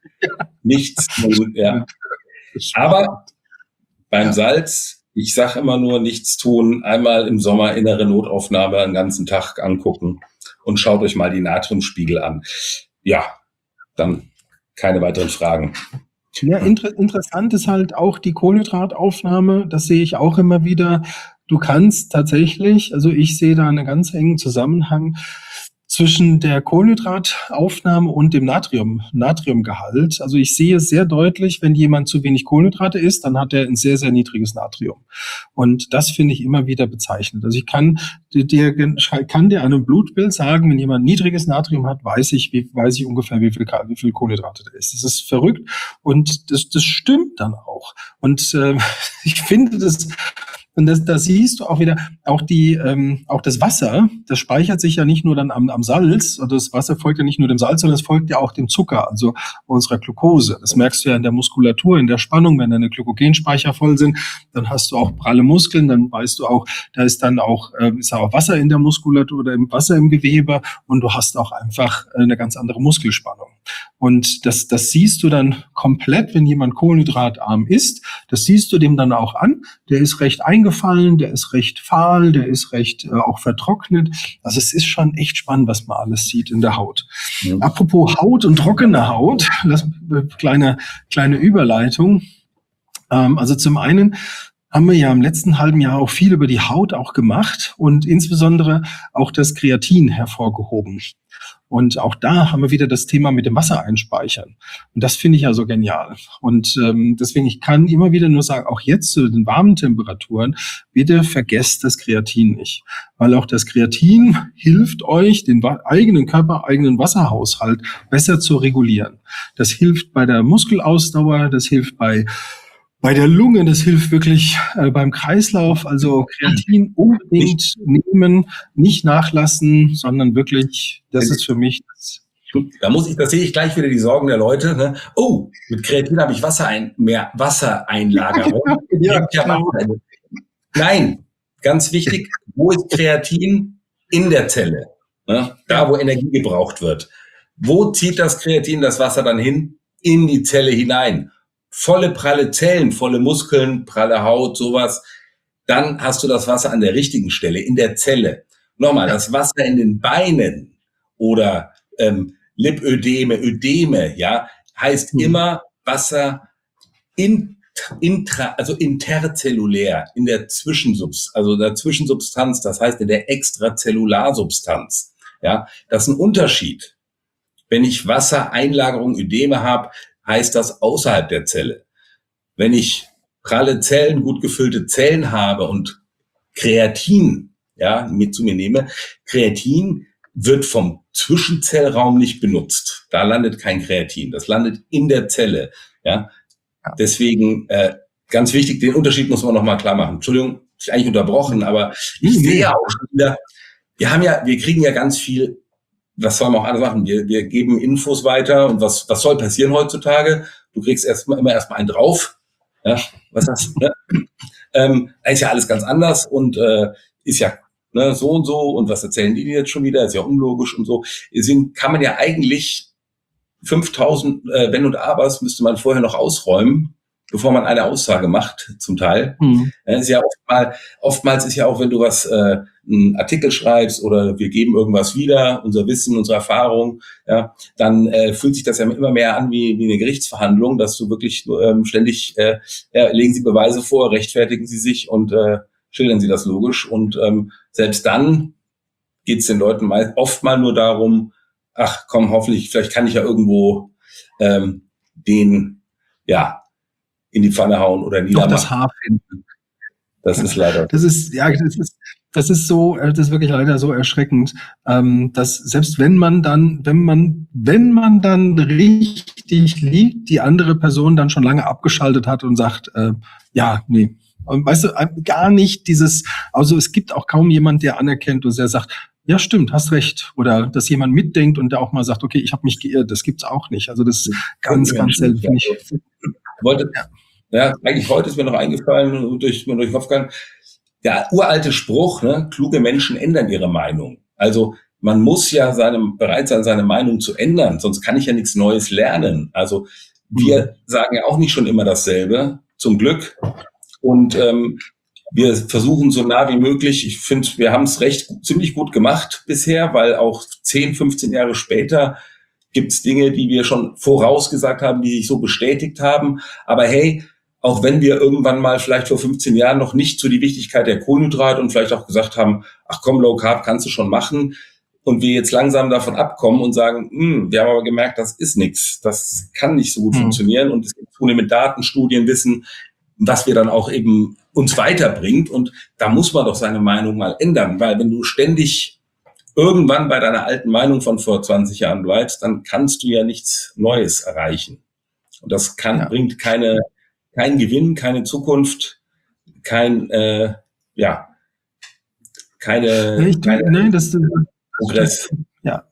Nichts, ja. Spannend. Aber beim Salz, ich sage immer nur, nichts tun, einmal im Sommer innere Notaufnahme einen ganzen Tag angucken und schaut euch mal die Natriumspiegel an. Ja, dann keine weiteren Fragen. Ja, inter interessant ist halt auch die Kohlenhydrataufnahme. Das sehe ich auch immer wieder. Du kannst tatsächlich, also ich sehe da einen ganz engen Zusammenhang zwischen der Kohlenhydrataufnahme und dem Natrium, Natriumgehalt. Also ich sehe sehr deutlich, wenn jemand zu wenig Kohlenhydrate isst, dann hat er ein sehr, sehr niedriges Natrium. Und das finde ich immer wieder bezeichnend. Also ich kann dir, kann dir an einem Blutbild sagen, wenn jemand niedriges Natrium hat, weiß ich, wie, weiß ich ungefähr, wie viel, wie viel Kohlenhydrate da ist. Das ist verrückt und das, das stimmt dann auch. Und äh, ich finde das, und das, da siehst du auch wieder, auch die, ähm, auch das Wasser, das speichert sich ja nicht nur dann am, am Salz, also das Wasser folgt ja nicht nur dem Salz, sondern es folgt ja auch dem Zucker, also unserer Glucose. Das merkst du ja in der Muskulatur, in der Spannung, wenn deine Glykogenspeicher voll sind, dann hast du auch pralle Muskeln, dann weißt du auch, da ist dann auch, äh, ist ja auch Wasser in der Muskulatur oder im Wasser im Gewebe und du hast auch einfach eine ganz andere Muskelspannung. Und das, das siehst du dann komplett, wenn jemand kohlenhydratarm isst. Das siehst du dem dann auch an. Der ist recht eingefallen, der ist recht fahl, der ist recht äh, auch vertrocknet. Also es ist schon echt spannend, was man alles sieht in der Haut. Ja. Apropos Haut und trockene Haut, das äh, kleine kleine Überleitung. Ähm, also zum einen haben wir ja im letzten halben Jahr auch viel über die Haut auch gemacht und insbesondere auch das Kreatin hervorgehoben. Und auch da haben wir wieder das Thema mit dem Wasser einspeichern. Und das finde ich ja so genial. Und ähm, deswegen, ich kann immer wieder nur sagen, auch jetzt zu den warmen Temperaturen, bitte vergesst das Kreatin nicht. Weil auch das Kreatin hilft euch, den eigenen Körper, eigenen Wasserhaushalt besser zu regulieren. Das hilft bei der Muskelausdauer, das hilft bei Bei der Lunge, das hilft wirklich äh, beim Kreislauf, also Kreatin unbedingt nehmen, nicht nachlassen, sondern wirklich, das ist für mich das. Da muss ich, da sehe ich gleich wieder die Sorgen der Leute. Ne? Oh, mit Kreatin habe ich Wasser ein, mehr Wassereinlagerung. Ja, Ja, genau. Nein, ganz wichtig, wo ist Kreatin? In der Zelle, ne? Da wo Energie gebraucht wird. Wo zieht das Kreatin das Wasser dann hin? In die Zelle hinein. Volle pralle Zellen, volle Muskeln, pralle Haut, sowas, dann hast du das Wasser an der richtigen Stelle, in der Zelle. Nochmal, das Wasser in den Beinen oder ähm, Lipödeme, Ödeme, ja, heißt Mhm. immer Wasser in, intra, also interzellulär, in der Zwischensubstanz, also der Zwischensubstanz, das heißt in der Extrazellularsubstanz. Ja, das ist ein Unterschied. Wenn ich Wassereinlagerung, Ödeme habe, heißt das außerhalb der Zelle. Wenn ich pralle Zellen, gut gefüllte Zellen habe und Kreatin, ja, mit zu mir nehme, Kreatin wird vom Zwischenzellraum nicht benutzt. Da landet kein Kreatin. Das landet in der Zelle, ja. Deswegen, äh, ganz wichtig, den Unterschied muss man nochmal klar machen. Entschuldigung, ich eigentlich unterbrochen, aber ich sehe ja auch schon wieder, wir haben ja, wir kriegen ja ganz viel. Was soll man auch alles machen? Wir, wir geben Infos weiter und was, was soll passieren heutzutage? Du kriegst erstmal immer erstmal einen drauf. Ja, was das? Ne? Ähm, da ist ja alles ganz anders und äh, ist ja ne, so und so und was erzählen die dir jetzt schon wieder? Ist ja unlogisch und so. Deswegen kann man ja eigentlich fünftausend äh, Wenn und Abers müsste man vorher noch ausräumen, bevor man eine Aussage macht, zum Teil. Mhm. Ja, ist ja oftmals, oftmals ist ja auch, wenn du was, äh, einen Artikel schreibst oder wir geben irgendwas wieder, unser Wissen, unsere Erfahrung, ja, dann äh, fühlt sich das ja immer mehr an wie, wie eine Gerichtsverhandlung, dass du wirklich ähm, ständig, äh, ja, legen Sie Beweise vor, rechtfertigen Sie sich und äh, schildern Sie das logisch. Und ähm, selbst dann geht es den Leuten meist, oft mal nur darum, ach komm, hoffentlich, vielleicht kann ich ja irgendwo ähm, den, ja, in die Pfanne hauen oder Noch niedermachen. das Haar finden. Das ist leider. Das ist, ja, das ist, das ist so, äh, das ist wirklich leider so erschreckend, ähm, dass selbst wenn man dann, wenn man, wenn man dann richtig liegt, die andere Person dann schon lange abgeschaltet hat und sagt, äh, ja, nee. Und weißt du, äh, gar nicht dieses, also es gibt auch kaum jemand, der anerkennt und der sagt, ja, stimmt, hast recht. Oder dass jemand mitdenkt und der auch mal sagt, okay, ich habe mich geirrt. Das gibt's auch nicht. Also das ist ganz, ganz selten, finde ich. Wollte, ja, eigentlich heute ist mir noch eingefallen und durch, mir durch den Kopf gegangen, der uralte Spruch, ne, kluge Menschen ändern ihre Meinung. Also man muss ja seine, bereit sein, seine Meinung zu ändern, sonst kann ich ja nichts Neues lernen. Also wir mhm. sagen ja auch nicht schon immer dasselbe, zum Glück. Und ähm, wir versuchen so nah wie möglich, ich finde, wir haben es recht ziemlich gut gemacht bisher, weil auch zehn, fünfzehn Jahre später gibt es Dinge, die wir schon vorausgesagt haben, die sich so bestätigt haben. Aber hey, auch wenn wir irgendwann mal vielleicht vor fünfzehn Jahren noch nicht so die Wichtigkeit der Kohlenhydrate und vielleicht auch gesagt haben, ach komm, Low Carb kannst du schon machen, und wir jetzt langsam davon abkommen und sagen, wir haben aber gemerkt, das ist nichts, das kann nicht so gut hm. funktionieren, und es gibt zunehmend Daten, Studien, Wissen, was wir dann auch eben uns weiterbringt, und da muss man doch seine Meinung mal ändern, weil wenn du ständig irgendwann bei deiner alten Meinung von vor zwanzig Jahren bleibst, dann kannst du ja nichts Neues erreichen. Und das kann, ja. bringt keine, keinen Gewinn, keine Zukunft, kein, äh, ja, keine, ich, keine nein, das, das, Progress. Ja.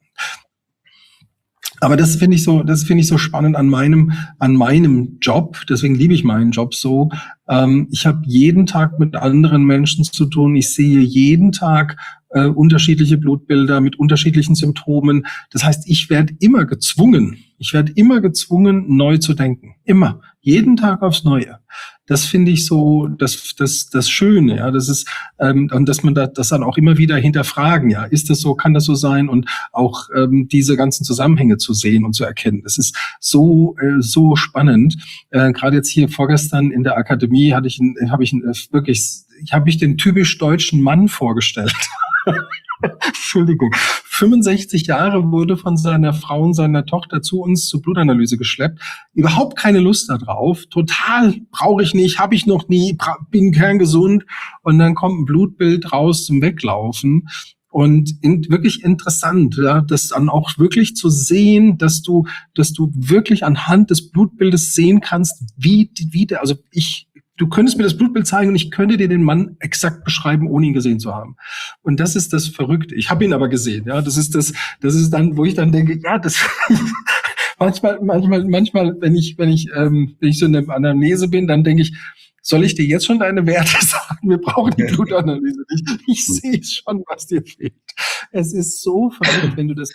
Aber das finde ich so, das finde ich so spannend an meinem, an meinem Job. Deswegen liebe ich meinen Job so. Ähm, ich habe jeden Tag mit anderen Menschen zu tun. Ich sehe jeden Tag äh, unterschiedliche Blutbilder mit unterschiedlichen Symptomen. Das heißt, ich werde immer gezwungen, ich werde immer gezwungen, neu zu denken. Immer. Jeden Tag aufs Neue. Das finde ich so, das, das, das Schöne, ja. Das ist, ähm, und dass man da, das dann auch immer wieder hinterfragen, ja. Ist das so? Kann das so sein? Und auch, ähm, diese ganzen Zusammenhänge zu sehen und zu erkennen. Das ist so, äh, so spannend. Äh, gerade jetzt hier vorgestern in der Akademie hatte ich, habe ich äh, wirklich, ich habe mich den typisch deutschen Mann vorgestellt. Entschuldigung. fünfundsechzig Jahre, wurde von seiner Frau und seiner Tochter zu uns zur Blutanalyse geschleppt. Überhaupt keine Lust da drauf. Total brauche ich nicht, habe ich noch nie, bin kerngesund. Und dann kommt ein Blutbild raus zum Weglaufen. Und in, wirklich interessant, ja, das dann auch wirklich zu sehen, dass du, dass du wirklich anhand des Blutbildes sehen kannst, wie, wie der, also ich, du könntest mir das Blutbild zeigen und ich könnte dir den Mann exakt beschreiben, ohne ihn gesehen zu haben. Und das ist das Verrückte. Ich habe ihn aber gesehen, ja. Das ist das, das ist dann, wo ich dann denke, ja, das manchmal, manchmal, manchmal, wenn ich, wenn ich, ähm, wenn ich so in der Anamnese bin, dann denke ich, soll ich dir jetzt schon deine Werte sagen? Wir brauchen die Blutanalyse nicht. Ich sehe schon, was dir fehlt. Es ist so verrückt, wenn du das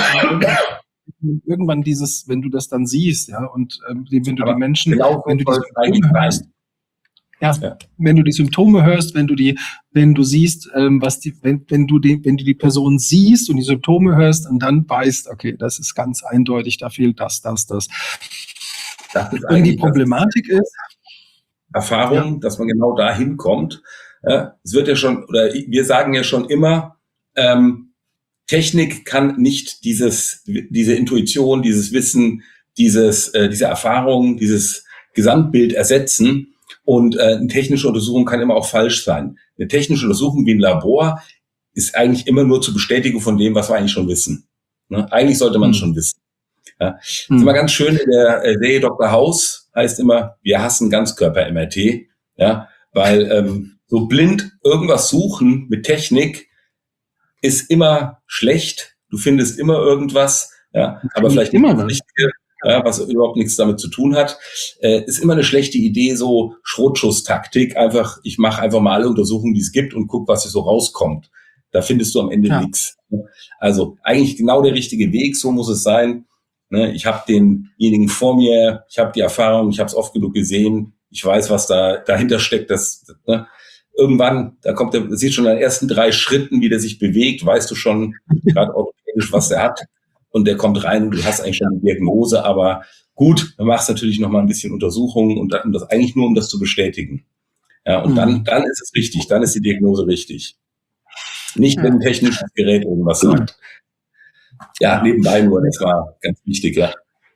irgendwann dieses, wenn du das dann siehst, ja, und ähm, wenn du aber die Menschen, genau, wenn du die Symptome hörst, ja, ja, wenn du die Symptome hörst, wenn du die, wenn du siehst, ähm, was die, wenn, wenn du die, wenn du die Person siehst und die Symptome hörst und dann weißt, okay, das ist ganz eindeutig, da fehlt das, das, das. das ist und die Problematik ist Erfahrung, ja, dass man genau da hinkommt. Ja, es wird ja schon, oder wir sagen ja schon immer, ähm, Technik kann nicht dieses, diese Intuition, dieses Wissen, dieses, äh, diese Erfahrung, dieses Gesamtbild ersetzen. Und äh, eine technische Untersuchung kann immer auch falsch sein. Eine technische Untersuchung wie ein Labor ist eigentlich immer nur zur Bestätigung von dem, was wir eigentlich schon wissen. Ne? Eigentlich sollte man es hm. schon wissen. Ja. Das ist hm. immer ganz schön, in der äh, Serie Doktor House heißt immer, wir hassen Ganzkörper-M R T, ja, weil ähm, so blind irgendwas suchen mit Technik ist immer schlecht. Du findest immer irgendwas, ja, aber vielleicht immer nicht das Richtige, ja, was überhaupt nichts damit zu tun hat. Äh, ist immer eine schlechte Idee, so Schrotschusstaktik. Einfach, ich mache einfach mal alle Untersuchungen, die es gibt, und guck, was hier so rauskommt. Da findest du am Ende ja. nichts. Also eigentlich genau der richtige Weg, so muss es sein. Ne, ich habe denjenigen vor mir, ich habe die Erfahrung, ich habe es oft genug gesehen, ich weiß, was da dahinter steckt. Das, ne, irgendwann, da kommt der, sieht schon an den ersten drei Schritten, wie der sich bewegt, weißt du schon gerade orthopädisch, was er hat, und der kommt rein und du hast eigentlich schon eine Diagnose. Aber gut, dann machst du natürlich noch mal ein bisschen Untersuchungen, und das eigentlich nur, um das zu bestätigen. Ja, und mhm. dann, dann ist es richtig, dann ist die Diagnose richtig. Nicht, wenn ein technisches Gerät irgendwas sagt. Ja, nebenbei nur, das war ganz wichtig, ja.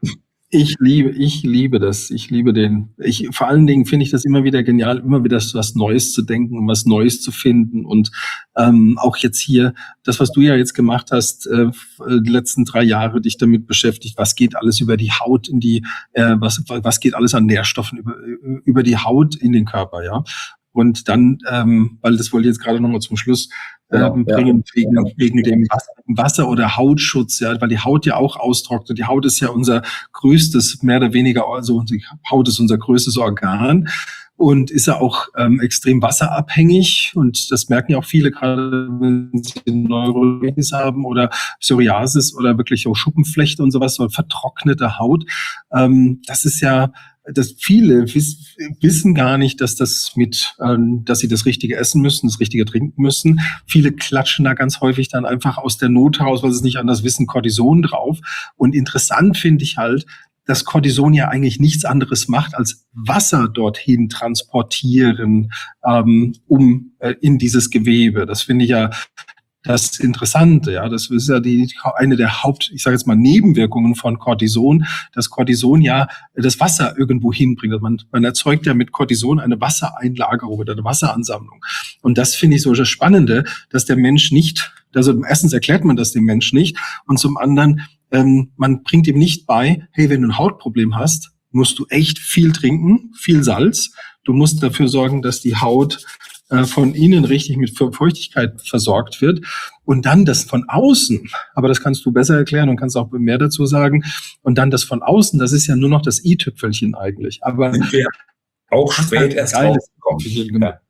Ich liebe, ich liebe das. Ich liebe den. Ich, vor allen Dingen finde ich das immer wieder genial, immer wieder was Neues zu denken und was Neues zu finden. Und ähm, auch jetzt hier, das, was du ja jetzt gemacht hast, äh, die letzten drei Jahre dich damit beschäftigt, was geht alles über die Haut in die, äh, was, was geht alles an Nährstoffen über, über die Haut in den Körper, ja. Und dann, ähm, weil das wollte ich jetzt gerade nochmal zum Schluss ähm, Ja, bringen, ja. wegen, wegen dem Wasser, Wasser- oder Hautschutz, ja, weil die Haut ja auch austrocknet. Die Haut ist ja unser größtes, mehr oder weniger, also die Haut ist unser größtes Organ und ist ja auch ähm, extrem wasserabhängig. Und das merken ja auch viele, gerade wenn sie Neurodermitis haben oder Psoriasis oder wirklich auch Schuppenflechte und sowas, so vertrocknete Haut. Ähm, das ist ja, dass viele wiss, wissen gar nicht, dass das mit, ähm, dass sie das Richtige essen müssen, das Richtige trinken müssen. Viele klatschen da ganz häufig dann einfach aus der Not heraus, weil sie es nicht anders wissen, Cortison drauf. Und interessant finde ich halt, dass Cortison ja eigentlich nichts anderes macht, als Wasser dorthin transportieren, ähm, um äh, in dieses Gewebe. Das finde ich ja das Interessante, ja, das ist ja die eine der Haupt, ich sage jetzt mal Nebenwirkungen von Cortison, dass Cortison ja das Wasser irgendwo hinbringt. Also man, man erzeugt ja mit Cortison eine Wassereinlagerung oder eine Wasseransammlung. Und das finde ich so das Spannende, dass der Mensch nicht, also erstens erklärt man das dem Mensch nicht und zum anderen ähm, man bringt ihm nicht bei, hey, wenn du ein Hautproblem hast, musst du echt viel trinken, viel Salz. Du musst dafür sorgen, dass die Haut von innen richtig mit Feuchtigkeit versorgt wird und dann das von außen, aber das kannst du besser erklären und kannst auch mehr dazu sagen, und dann das von außen, das ist ja nur noch das i-Tüpfelchen eigentlich. Aber sind wir auch spät erst draufgekommen. Ja.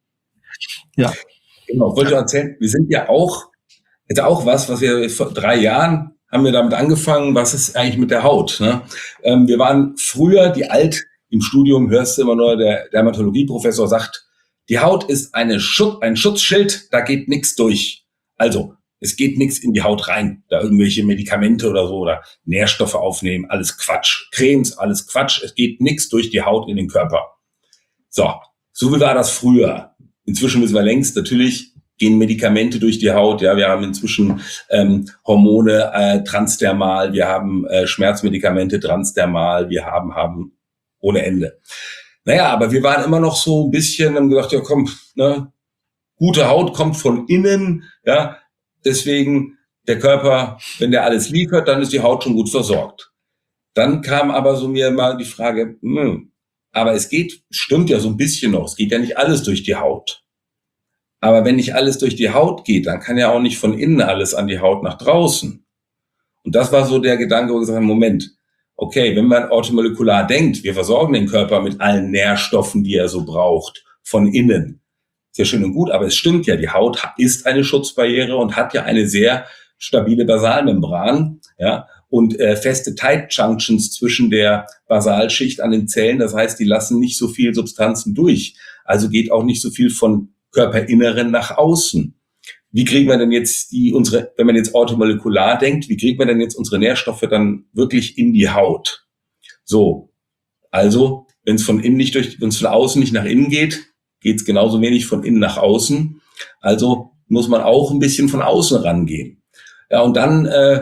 ja. Genau, wollte ich erzählen, wir sind ja auch, ist auch was, was wir vor drei Jahren haben wir damit angefangen, was ist eigentlich mit der Haut, ne? Ähm, wir waren früher, die alt, im Studium hörst du immer nur, der Dermatologieprofessor sagt, die Haut ist eine Schutz, ein Schutzschild, da geht nichts durch. Also, es geht nichts in die Haut rein, da irgendwelche Medikamente oder so oder Nährstoffe aufnehmen, alles Quatsch. Cremes, alles Quatsch, es geht nichts durch die Haut in den Körper. So, so wie war das früher. Inzwischen wissen wir längst, natürlich gehen Medikamente durch die Haut. Ja, wir haben inzwischen ähm, Hormone äh, transdermal, wir haben äh, Schmerzmedikamente transdermal, wir haben, haben ohne Ende. Naja, aber wir waren immer noch so ein bisschen, haben gedacht, ja komm, ne, gute Haut kommt von innen, ja, deswegen der Körper, wenn der alles liefert, dann ist die Haut schon gut versorgt. Dann kam aber so mir mal die Frage, hm, aber es geht, stimmt ja so ein bisschen noch, es geht ja nicht alles durch die Haut. Aber wenn nicht alles durch die Haut geht, dann kann ja auch nicht von innen alles an die Haut nach draußen. Und das war so der Gedanke, wo ich gesagt habe, Moment, okay, wenn man orthomolekular denkt, wir versorgen den Körper mit allen Nährstoffen, die er so braucht, von innen. Sehr schön und gut, aber es stimmt ja, die Haut ist eine Schutzbarriere und hat ja eine sehr stabile Basalmembran, ja, und äh, feste Tight Junctions zwischen der Basalschicht an den Zellen. Das heißt, die lassen nicht so viel Substanzen durch. Also geht auch nicht so viel von Körperinneren nach außen. Wie kriegen wir denn jetzt die, unsere, wenn man jetzt orthomolekular denkt, wie kriegen wir denn jetzt unsere Nährstoffe dann wirklich in die Haut? So. Also, wenn es von innen nicht durch, wenn es von außen nicht nach innen geht, geht es genauso wenig von innen nach außen. Also muss man auch ein bisschen von außen rangehen. Ja, und dann, äh,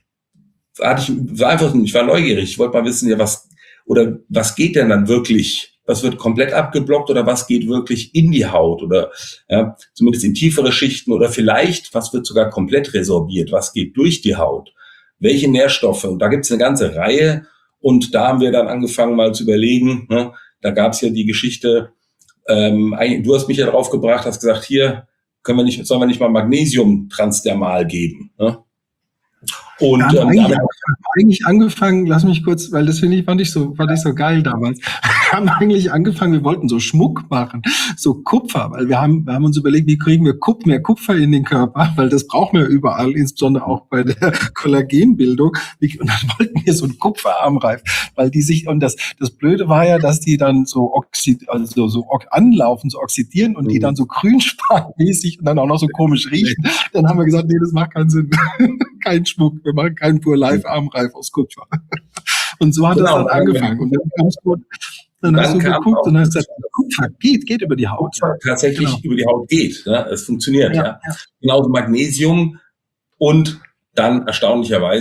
hatte ich, war einfach, ich war neugierig. Ich wollte mal wissen, ja, was, oder was geht denn dann wirklich? Was wird komplett abgeblockt oder was geht wirklich in die Haut oder ja, zumindest in tiefere Schichten oder vielleicht, was wird sogar komplett resorbiert, was geht durch die Haut, welche Nährstoffe, und da gibt es eine ganze Reihe und da haben wir dann angefangen mal zu überlegen, ne, da gab es ja die Geschichte, ähm, du hast mich ja drauf gebracht, hast gesagt, hier können wir nicht, sollen wir nicht mal Magnesium transdermal geben, ne? Und wir haben ähm, eigentlich, eigentlich angefangen, lass mich kurz, weil das finde ich, fand ich so, fand ich so geil damals. Wir haben eigentlich angefangen, wir wollten so Schmuck machen, so Kupfer, weil wir haben, wir haben uns überlegt, wie kriegen wir Kup mehr Kupfer in den Körper, weil das brauchen wir überall, insbesondere auch bei der Kollagenbildung. Und dann wollten wir so einen Kupferarmreif, weil die sich, und das, das Blöde war ja, dass die dann so oxid, also so anlaufen, so oxidieren und die dann so grünspanmäßig und dann auch noch so komisch riechen. Dann haben wir gesagt, nee, das macht keinen Sinn. Kein Schmuck, wir machen keinen Pur Live Armreif aus Kupfer. Und so hat genau, das dann angefangen. Und dann, kam's gut, dann, dann hast du geguckt und hast gesagt, Kupfer geht, geht über die Haut. Kupfer tatsächlich genau. über die Haut geht. Ne? Es funktioniert. Ja, ja. Ja. Genauso Magnesium und dann erstaunlicherweise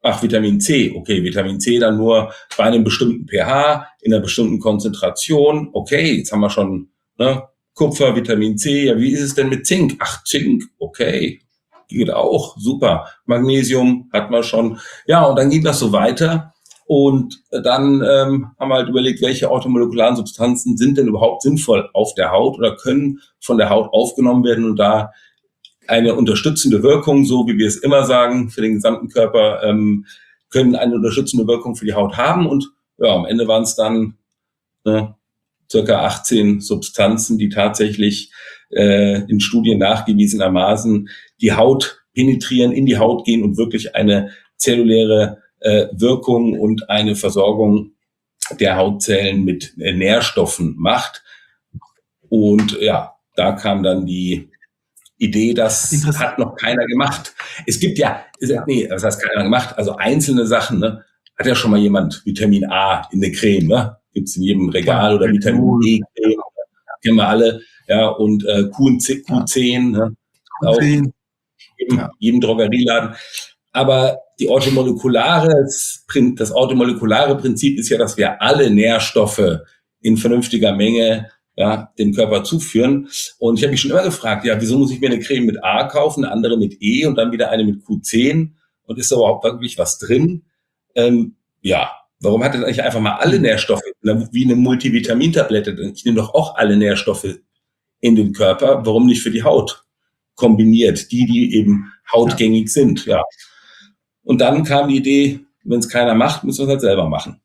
ach, Vitamin C, okay, Vitamin C dann nur bei einem bestimmten pH, in einer bestimmten Konzentration, okay, jetzt haben wir schon, ne, Kupfer, Vitamin C, ja, wie ist es denn mit Zink? Ach, Zink, okay, geht auch, super. Magnesium hat man schon. Ja, und dann ging das so weiter. Und dann ähm, haben wir halt überlegt, welche orthomolekularen Substanzen sind denn überhaupt sinnvoll auf der Haut oder können von der Haut aufgenommen werden und da eine unterstützende Wirkung, so wie wir es immer sagen, für den gesamten Körper, ähm, können eine unterstützende Wirkung für die Haut haben. Und ja, am Ende waren es dann ne, circa achtzehn Substanzen, die tatsächlich äh, in Studien nachgewiesenermaßen die Haut penetrieren, in die Haut gehen und wirklich eine zelluläre äh, Wirkung und eine Versorgung der Hautzellen mit äh, Nährstoffen macht. Und ja, da kam dann die Idee, das hat noch keiner gemacht. Es gibt ja, nee, das heißt keiner gemacht, also einzelne Sachen, ne, hat ja schon mal jemand Vitamin A in der Creme, ne? Gibt es in jedem Regal ja, oder Vitamin D-Creme, kennen wir alle, ja, und äh, Q zehn, ne? Auch in jedem, ja. jedem Drogerieladen. Aber die orthomolekulare, das orthomolekulare Prinzip ist ja, dass wir alle Nährstoffe in vernünftiger Menge ja, dem Körper zuführen. Und ich habe mich schon immer gefragt, ja, wieso muss ich mir eine Creme mit A kaufen, eine andere mit E und dann wieder eine mit Q zehn? Und ist da überhaupt wirklich was drin? Ähm, ja, warum hat denn eigentlich einfach mal alle Nährstoffe, wie eine Multivitamintablette? Ich nehme doch auch alle Nährstoffe in den Körper. Warum nicht für die Haut kombiniert? Die, die eben hautgängig sind, ja. Und dann kam die Idee, wenn es keiner macht, müssen wir es halt selber machen.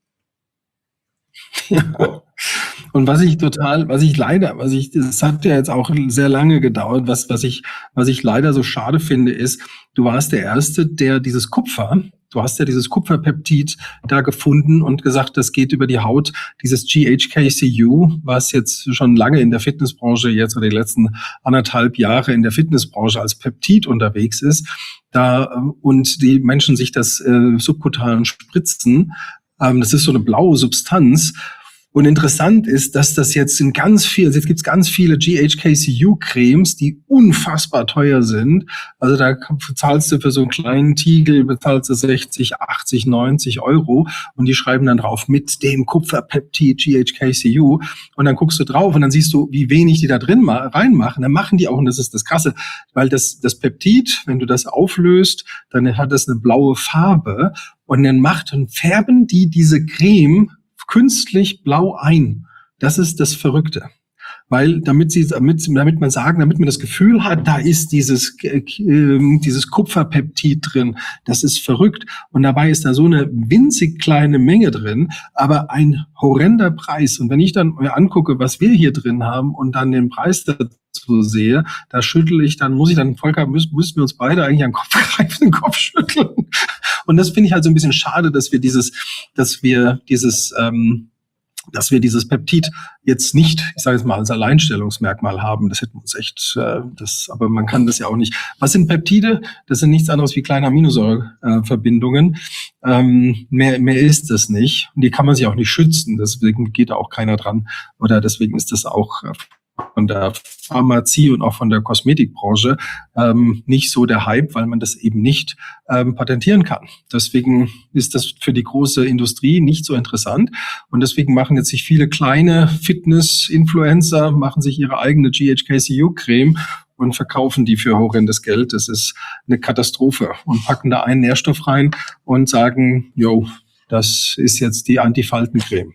Ja. Und was ich total, was ich leider, was ich, das hat ja jetzt auch sehr lange gedauert, was, was ich, was ich leider so schade finde, ist, du warst der Erste, der dieses Kupfer, du hast ja dieses Kupferpeptid da gefunden und gesagt, das geht über die Haut, dieses G H K C U, was jetzt schon lange in der Fitnessbranche, jetzt oder die letzten anderthalb Jahre in der Fitnessbranche als Peptid unterwegs ist, da, und die Menschen sich das äh, subkutan spritzen, ähm, das ist so eine blaue Substanz. Und interessant ist, dass das jetzt in ganz viel, jetzt gibt's ganz viele G H K C U-Cremes, die unfassbar teuer sind. Also da bezahlst du für so einen kleinen Tiegel, bezahlst du sechzig, achtzig, neunzig Euro und die schreiben dann drauf mit dem Kupferpeptid G H K C U und dann guckst du drauf und dann siehst du, wie wenig die da drin ma- reinmachen. Dann machen die auch, und das ist das Krasse, weil das, das Peptid, wenn du das auflöst, dann hat das eine blaue Farbe und dann macht und färben die diese Creme künstlich blau ein. Das ist das Verrückte. Weil, damit sie, damit, damit man sagen, damit man das Gefühl hat, da ist dieses, äh, dieses Kupferpeptid drin. Das ist verrückt. Und dabei ist da so eine winzig kleine Menge drin, aber ein horrender Preis. Und wenn ich dann mir angucke, was wir hier drin haben und dann den Preis dazu sehe, da schüttel ich, dann muss ich dann, Volker, müssen, müssen wir uns beide eigentlich an den Kopf greifen, den Kopf schütteln. Und das finde ich halt so ein bisschen schade, dass wir dieses, dass wir dieses, ähm, dass wir dieses Peptid jetzt nicht, ich sage jetzt mal, als Alleinstellungsmerkmal haben. Das hätten wir uns echt, äh, das, aber man kann das ja auch nicht. Was sind Peptide? Das sind nichts anderes wie kleine Aminosäureverbindungen. Ähm, mehr, mehr ist das nicht. Und die kann man sich auch nicht schützen. Deswegen geht da auch keiner dran. Oder deswegen ist das auch äh, von der Pharmazie und auch von der Kosmetikbranche ähm, nicht so der Hype, weil man das eben nicht ähm, patentieren kann. Deswegen ist das für die große Industrie nicht so interessant und deswegen machen jetzt sich viele kleine Fitness-Influencer, machen sich ihre eigene G H K C U-Creme und verkaufen die für horrendes Geld. Das ist eine Katastrophe und packen da einen Nährstoff rein und sagen, jo, das ist jetzt die Antifaltencreme.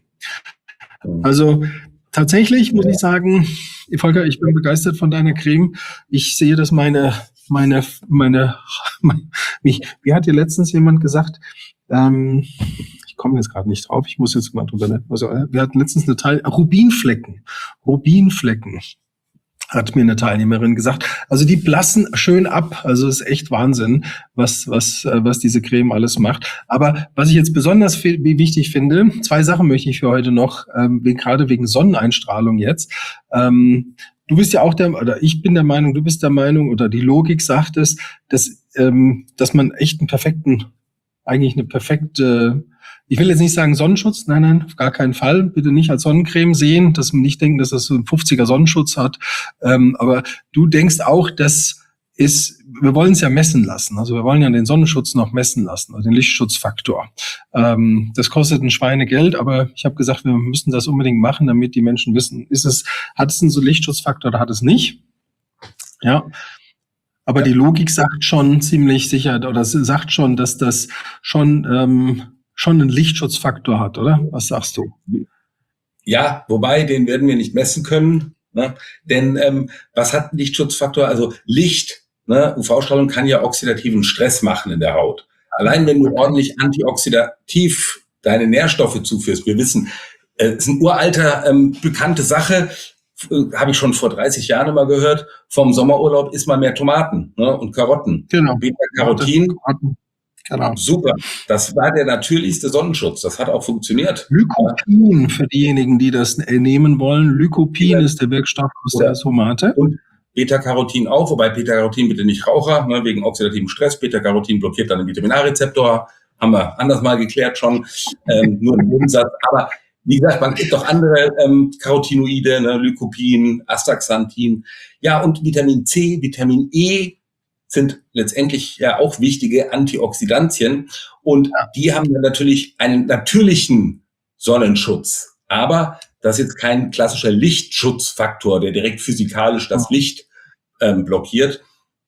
Also tatsächlich muss ich sagen, Volker, ich bin begeistert von deiner Creme. Ich sehe, dass meine, meine, meine, mich, wie hat dir letztens jemand gesagt, ähm, ich komme jetzt gerade nicht drauf, ich muss jetzt mal drüber, also, wir hatten letztens eine Teil, Rubinflecken, Rubinflecken. Hat mir eine Teilnehmerin gesagt. Also die blassen schön ab. Also es ist echt Wahnsinn, was was was diese Creme alles macht. Aber was ich jetzt besonders f- wichtig finde, zwei Sachen möchte ich für heute noch, ähm, wegen, gerade wegen Sonneneinstrahlung jetzt. Ähm, du bist ja auch der, oder ich bin der Meinung, du bist der Meinung, oder die Logik sagt es, dass ähm, dass man echt einen perfekten, eigentlich eine perfekte, ich will jetzt nicht sagen Sonnenschutz, nein, nein, auf gar keinen Fall. Bitte nicht als Sonnencreme sehen, dass man nicht denkt, dass das so ein fünfziger Sonnenschutz hat. Ähm, aber du denkst auch, dass es wir wollen es ja messen lassen. Also wir wollen ja den Sonnenschutz noch messen lassen, also den Lichtschutzfaktor. Ähm, das kostet ein Schweinegeld, aber ich habe gesagt, wir müssen das unbedingt machen, damit die Menschen wissen, ist es, hat es einen so Lichtschutzfaktor oder hat es nicht? Ja. Aber ja. Die Logik sagt schon ziemlich sicher, oder sagt schon, dass das schon, ähm, schon einen Lichtschutzfaktor hat, oder? Was sagst du? Ja, wobei, den werden wir nicht messen können, ne? Denn ähm, was hat ein Lichtschutzfaktor? Also Licht, ne? U V-Strahlung kann ja oxidativen Stress machen in der Haut. Allein wenn du ordentlich antioxidativ deine Nährstoffe zuführst, wir wissen, es äh, ist eine uralter, ähm, bekannte Sache, äh, habe ich schon vor dreißig Jahren immer gehört, vom Sommerurlaub isst man mehr Tomaten, ne? Und Karotten. Genau. Beta-Carotin. Genau. Super. Das war der natürlichste Sonnenschutz. Das hat auch funktioniert. Lycopin, für diejenigen, die das nehmen wollen. Lycopin ja. ist der Wirkstoff aus der Tomate. Und Beta-Carotin auch, wobei Beta-Carotin bitte nicht Raucher, ne, wegen oxidativem Stress. Beta-Carotin blockiert dann den Vitamin A-Rezeptor. Haben wir anders mal geklärt schon. Ähm, nur im Nebensatz. Aber wie gesagt, man gibt auch andere ähm, Carotinoide, ne, Lycopin, Astaxanthin. Ja, und Vitamin C, Vitamin E sind letztendlich ja auch wichtige Antioxidantien. Und die haben dann natürlich einen natürlichen Sonnenschutz. Aber das ist jetzt kein klassischer Lichtschutzfaktor, der direkt physikalisch das Licht ähm, blockiert.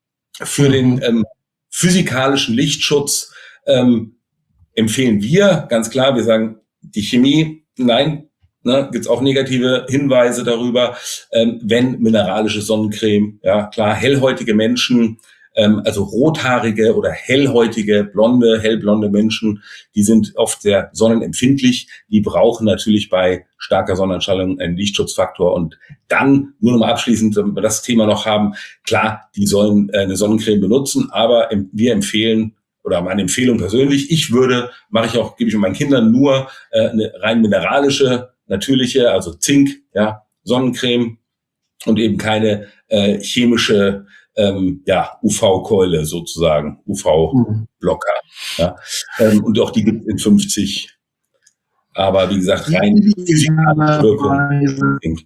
Für den ähm, physikalischen Lichtschutz ähm, empfehlen wir ganz klar, wir sagen, die Chemie, nein, ne, gibt's auch negative Hinweise darüber, ähm, wenn mineralische Sonnencreme, ja klar, hellhäutige Menschen, ähm, also rothaarige oder hellhäutige, blonde, hellblonde Menschen, die sind oft sehr sonnenempfindlich, die brauchen natürlich bei starker Sonneneinstrahlung einen Lichtschutzfaktor. Und dann, nur noch mal abschließend, wenn wir das Thema noch haben, klar, die sollen äh, eine Sonnencreme benutzen, aber ähm, wir empfehlen, oder meine Empfehlung persönlich, ich würde, mache ich auch, gebe ich meinen Kindern nur äh, eine rein mineralische, natürliche, also Zink, ja, Sonnencreme und eben keine äh, chemische ähm, ja, U V-Keule sozusagen, U V-Blocker. Ja. Ähm, und auch die gibt es in fünfzig. Aber wie gesagt, rein physikalische Wirkung.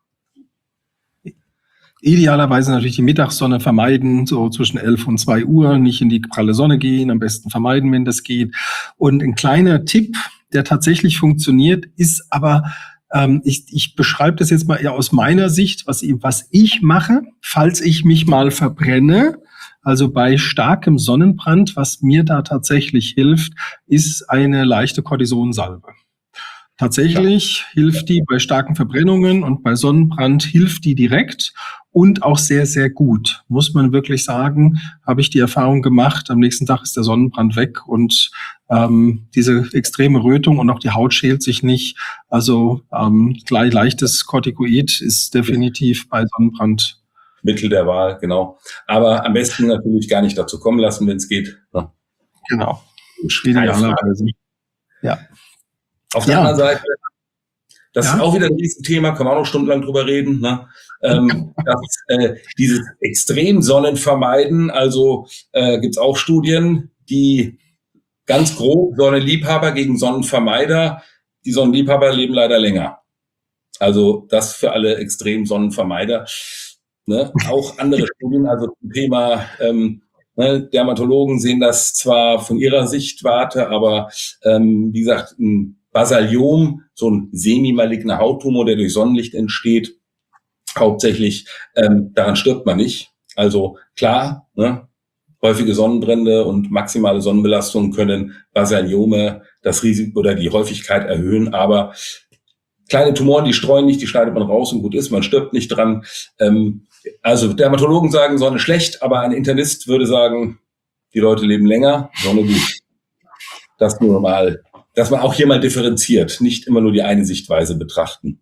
Idealerweise natürlich die Mittagssonne vermeiden, so zwischen elf und zwei Uhr, nicht in die pralle Sonne gehen, am besten vermeiden, wenn das geht. Und ein kleiner Tipp, der tatsächlich funktioniert, ist aber, ähm, ich, ich beschreibe das jetzt mal eher aus meiner Sicht, was, was ich mache, falls ich mich mal verbrenne. Also bei starkem Sonnenbrand, was mir da tatsächlich hilft, ist eine leichte Kortisonsalbe. Tatsächlich ja. hilft die bei starken Verbrennungen und bei Sonnenbrand hilft die direkt und auch sehr, sehr gut. Muss man wirklich sagen, habe ich die Erfahrung gemacht, am nächsten Tag ist der Sonnenbrand weg und ähm, diese extreme Rötung und auch die Haut schält sich nicht. Also ähm, gleich leichtes Corticoid ist definitiv bei Sonnenbrand Mittel der Wahl, genau. Aber am besten natürlich gar nicht dazu kommen lassen, wenn es geht. Ja. Genau. Idealerweise. Ja. Auf der ja. anderen Seite, das ja. ist auch wieder ein Riesenthema, kann man auch noch stundenlang drüber reden, ne? ähm, dass, äh, dieses Extremsonnen vermeiden, also äh, gibt es auch Studien, die ganz grob Sonnenliebhaber gegen Sonnenvermeider, die Sonnenliebhaber leben leider länger. Also das für alle Extremsonnenvermeider. Ne? Auch andere Studien, also zum Thema ähm, ne, Dermatologen sehen das zwar von ihrer Sichtwarte, aber ähm, wie gesagt, ein Basaliom, so ein semi-maligner Hauttumor, der durch Sonnenlicht entsteht, hauptsächlich, ähm, daran stirbt man nicht. Also klar, ne, häufige Sonnenbrände und maximale Sonnenbelastung können Basaliome das Risiko oder die Häufigkeit erhöhen, aber kleine Tumoren, die streuen nicht, die schneidet man raus und gut ist, man stirbt nicht dran. Ähm, also Dermatologen sagen, Sonne schlecht, aber ein Internist würde sagen, die Leute leben länger, Sonne gut. Das nur mal, dass man auch hier mal differenziert, nicht immer nur die eine Sichtweise betrachten.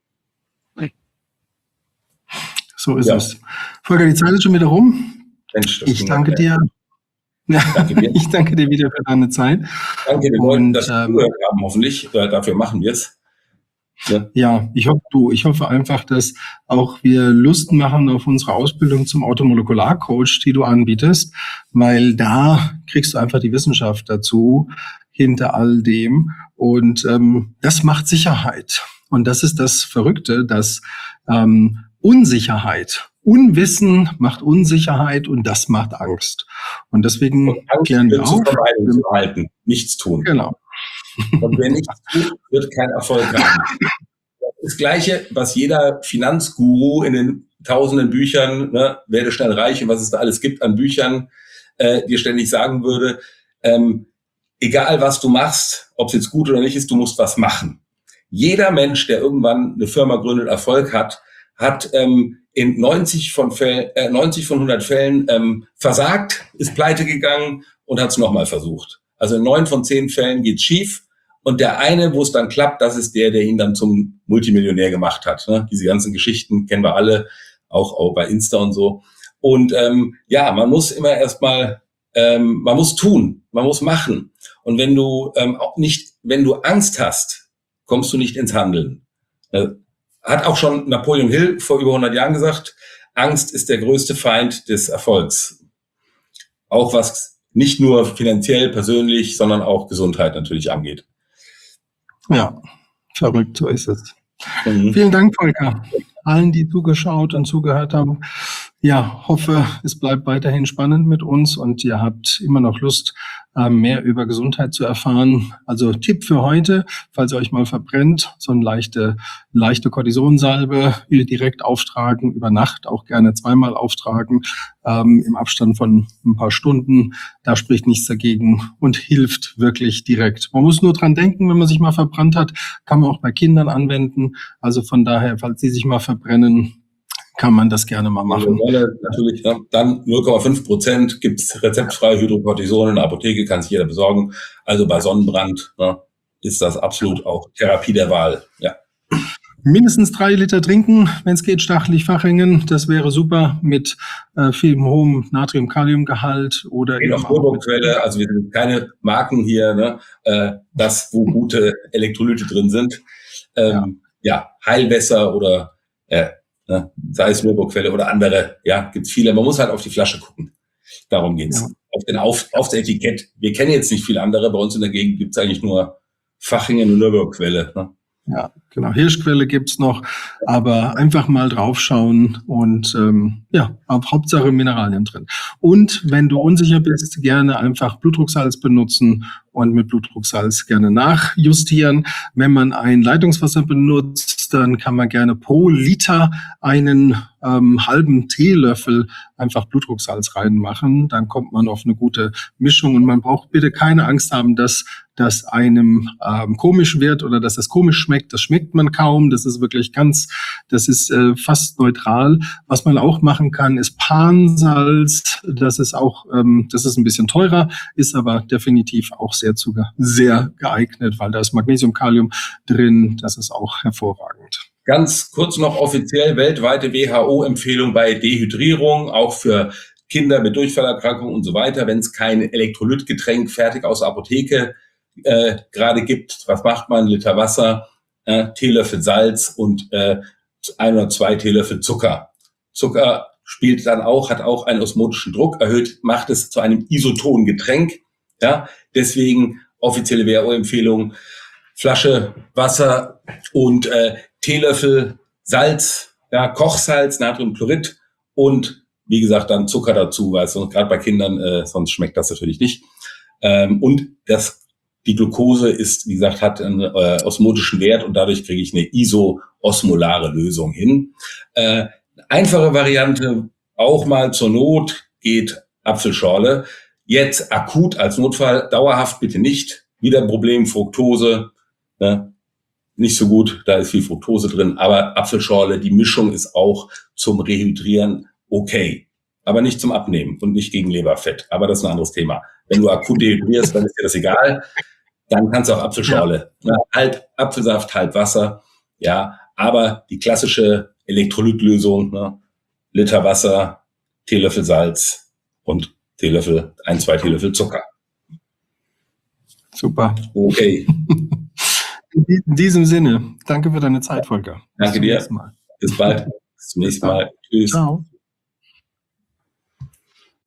So ist ja. es. Volker, die Zeit ist schon wieder rum. Mensch, ich danke dir. Ja, danke dir. Ich danke dir wieder für deine Zeit. Danke, wir wollten das ähm, gehört haben, hoffentlich. Dafür machen wir es. Ja. ja, ich hoffe, du, ich hoffe einfach, dass auch wir Lust machen auf unsere Ausbildung zum Automolekularcoach, die du anbietest, weil da kriegst du einfach die Wissenschaft dazu hinter all dem und ähm, das macht Sicherheit. Und das ist das Verrückte, dass ähm, Unsicherheit Unwissen macht Unsicherheit und das macht Angst. Und deswegen Und Angst klären wir wird zur auf. Vermeidung zu halten, nichts tun. Genau. Und wer nichts tut, wird keinen Erfolg haben. Das Gleiche, was jeder Finanzguru in den tausenden Büchern, ne, werde schnell reich und was es da alles gibt an Büchern, äh, dir ständig sagen würde, ähm, egal was du machst, ob es jetzt gut oder nicht ist, du musst was machen. Jeder Mensch, der irgendwann eine Firma gründet, Erfolg hat, hat ähm, in neunzig von, Fällen, äh, neunzig von hundert Fällen ähm, versagt, ist pleite gegangen und hat es nochmal versucht. Also in neun von zehn Fällen geht's schief. Und der eine, wo es dann klappt, das ist der, der ihn dann zum Multimillionär gemacht hat. Ne? Diese ganzen Geschichten kennen wir alle, auch, auch bei Insta und so. Und ähm, ja, man muss immer erstmal, ähm, man muss tun, man muss machen. Und wenn du ähm, auch nicht, wenn du Angst hast, kommst du nicht ins Handeln. Äh, hat auch schon Napoleon Hill vor über hundert Jahren gesagt, Angst ist der größte Feind des Erfolgs. Auch was nicht nur finanziell, persönlich, sondern auch Gesundheit natürlich angeht. Ja, verrückt, so ist es. Mhm. Vielen Dank, Volker. Allen, die zugeschaut und zugehört haben. Ja, hoffe, es bleibt weiterhin spannend mit uns und ihr habt immer noch Lust, mehr über Gesundheit zu erfahren. Also Tipp für heute, falls ihr euch mal verbrennt, so eine leichte, leichte Kortisonsalbe direkt auftragen, über Nacht auch gerne zweimal auftragen, ähm, im Abstand von ein paar Stunden. Da spricht nichts dagegen und hilft wirklich direkt. Man muss nur dran denken, wenn man sich mal verbrannt hat, kann man auch bei Kindern anwenden. Also von daher, falls sie sich mal verbrennen, kann man das gerne mal machen. Also natürlich, ja, dann null Komma fünf Prozent gibt's rezeptfreie Hydrocortison in der Apotheke, kann sich jeder besorgen. Also bei Sonnenbrand, ne, ist das absolut auch Therapie der Wahl. Ja. Mindestens drei Liter trinken, wenn es geht, stachelig-Fachringen. Das wäre super mit äh, viel hohem Natrium-Kalium-Gehalt oder eben auch Turboquelle. Also wir sind keine Marken hier, ne, äh, das wo gute Elektrolyte drin sind. Ähm, ja. ja, Heilwässer oder äh, Ne, sei es Turboquelle oder andere, ja, gibt's viele. Man muss halt auf die Flasche gucken. Darum geht's. Ja. Auf den auf, aufs Etikett. Wir kennen jetzt nicht viele andere. Bei uns in der Gegend gibt's eigentlich nur Fachingen und Turboquelle. Ne? Ja, genau. Hirschquelle gibt's noch, aber einfach mal draufschauen und ähm, ja, auf Hauptsache Mineralien drin. Und wenn du unsicher bist, gerne einfach Blutdrucksalz benutzen und mit Blutdrucksalz gerne nachjustieren. Wenn man ein Leitungswasser benutzt, dann kann man gerne pro Liter einen ähm, halben Teelöffel einfach Blutdrucksalz reinmachen. Dann kommt man auf eine gute Mischung und man braucht bitte keine Angst haben, dass das einem ähm, komisch wird oder dass es komisch schmeckt. Das schmeckt man kaum. Das ist wirklich ganz, das ist äh, fast neutral. Was man auch machen kann, ist Pansalz. Das ist auch, ähm, das ist ein bisschen teurer, ist aber definitiv auch sehr zu, sehr geeignet, weil da ist Magnesium, Kalium drin. Das ist auch hervorragend. Ganz kurz noch offiziell weltweite W H O-Empfehlung bei Dehydrierung, auch für Kinder mit Durchfallerkrankungen und so weiter. Wenn es kein Elektrolytgetränk fertig aus der Apotheke äh, gerade gibt, was macht man? Liter Wasser, äh, Teelöffel Salz und äh, ein oder zwei Teelöffel Zucker. Zucker spielt dann auch, hat auch einen osmotischen Druck, erhöht, macht es zu einem isotonen Getränk. Ja, deswegen offizielle W H O-Empfehlung, Flasche Wasser und äh, Teelöffel Salz, ja, Kochsalz, Natriumchlorid und wie gesagt dann Zucker dazu, weil sonst gerade bei Kindern, äh, sonst schmeckt das natürlich nicht. Ähm, und das, die Glucose ist, wie gesagt, hat einen äh, osmotischen Wert und dadurch kriege ich eine isoosmolare Lösung hin. Äh, einfache Variante, auch mal zur Not, geht Apfelschorle. Jetzt akut als Notfall, dauerhaft bitte nicht. Wieder ein Problem, Fructose, ne? Nicht so gut, da ist viel Fructose drin, aber Apfelschorle, die Mischung ist auch zum Rehydrieren okay, aber nicht zum Abnehmen und nicht gegen Leberfett, aber das ist ein anderes Thema. Wenn du akut dehydrierst, dann ist dir das egal, dann kannst du auch Apfelschorle, ja. Ne? Halb Apfelsaft, halb Wasser, ja, aber die klassische Elektrolytlösung, ne? Liter Wasser, Teelöffel Salz und Teelöffel, ein, zwei Teelöffel Zucker. Super. Okay. In diesem Sinne, danke für deine Zeit, Volker. Danke dir. Bis bald. Bis zum nächsten Mal. Tschüss. Ciao.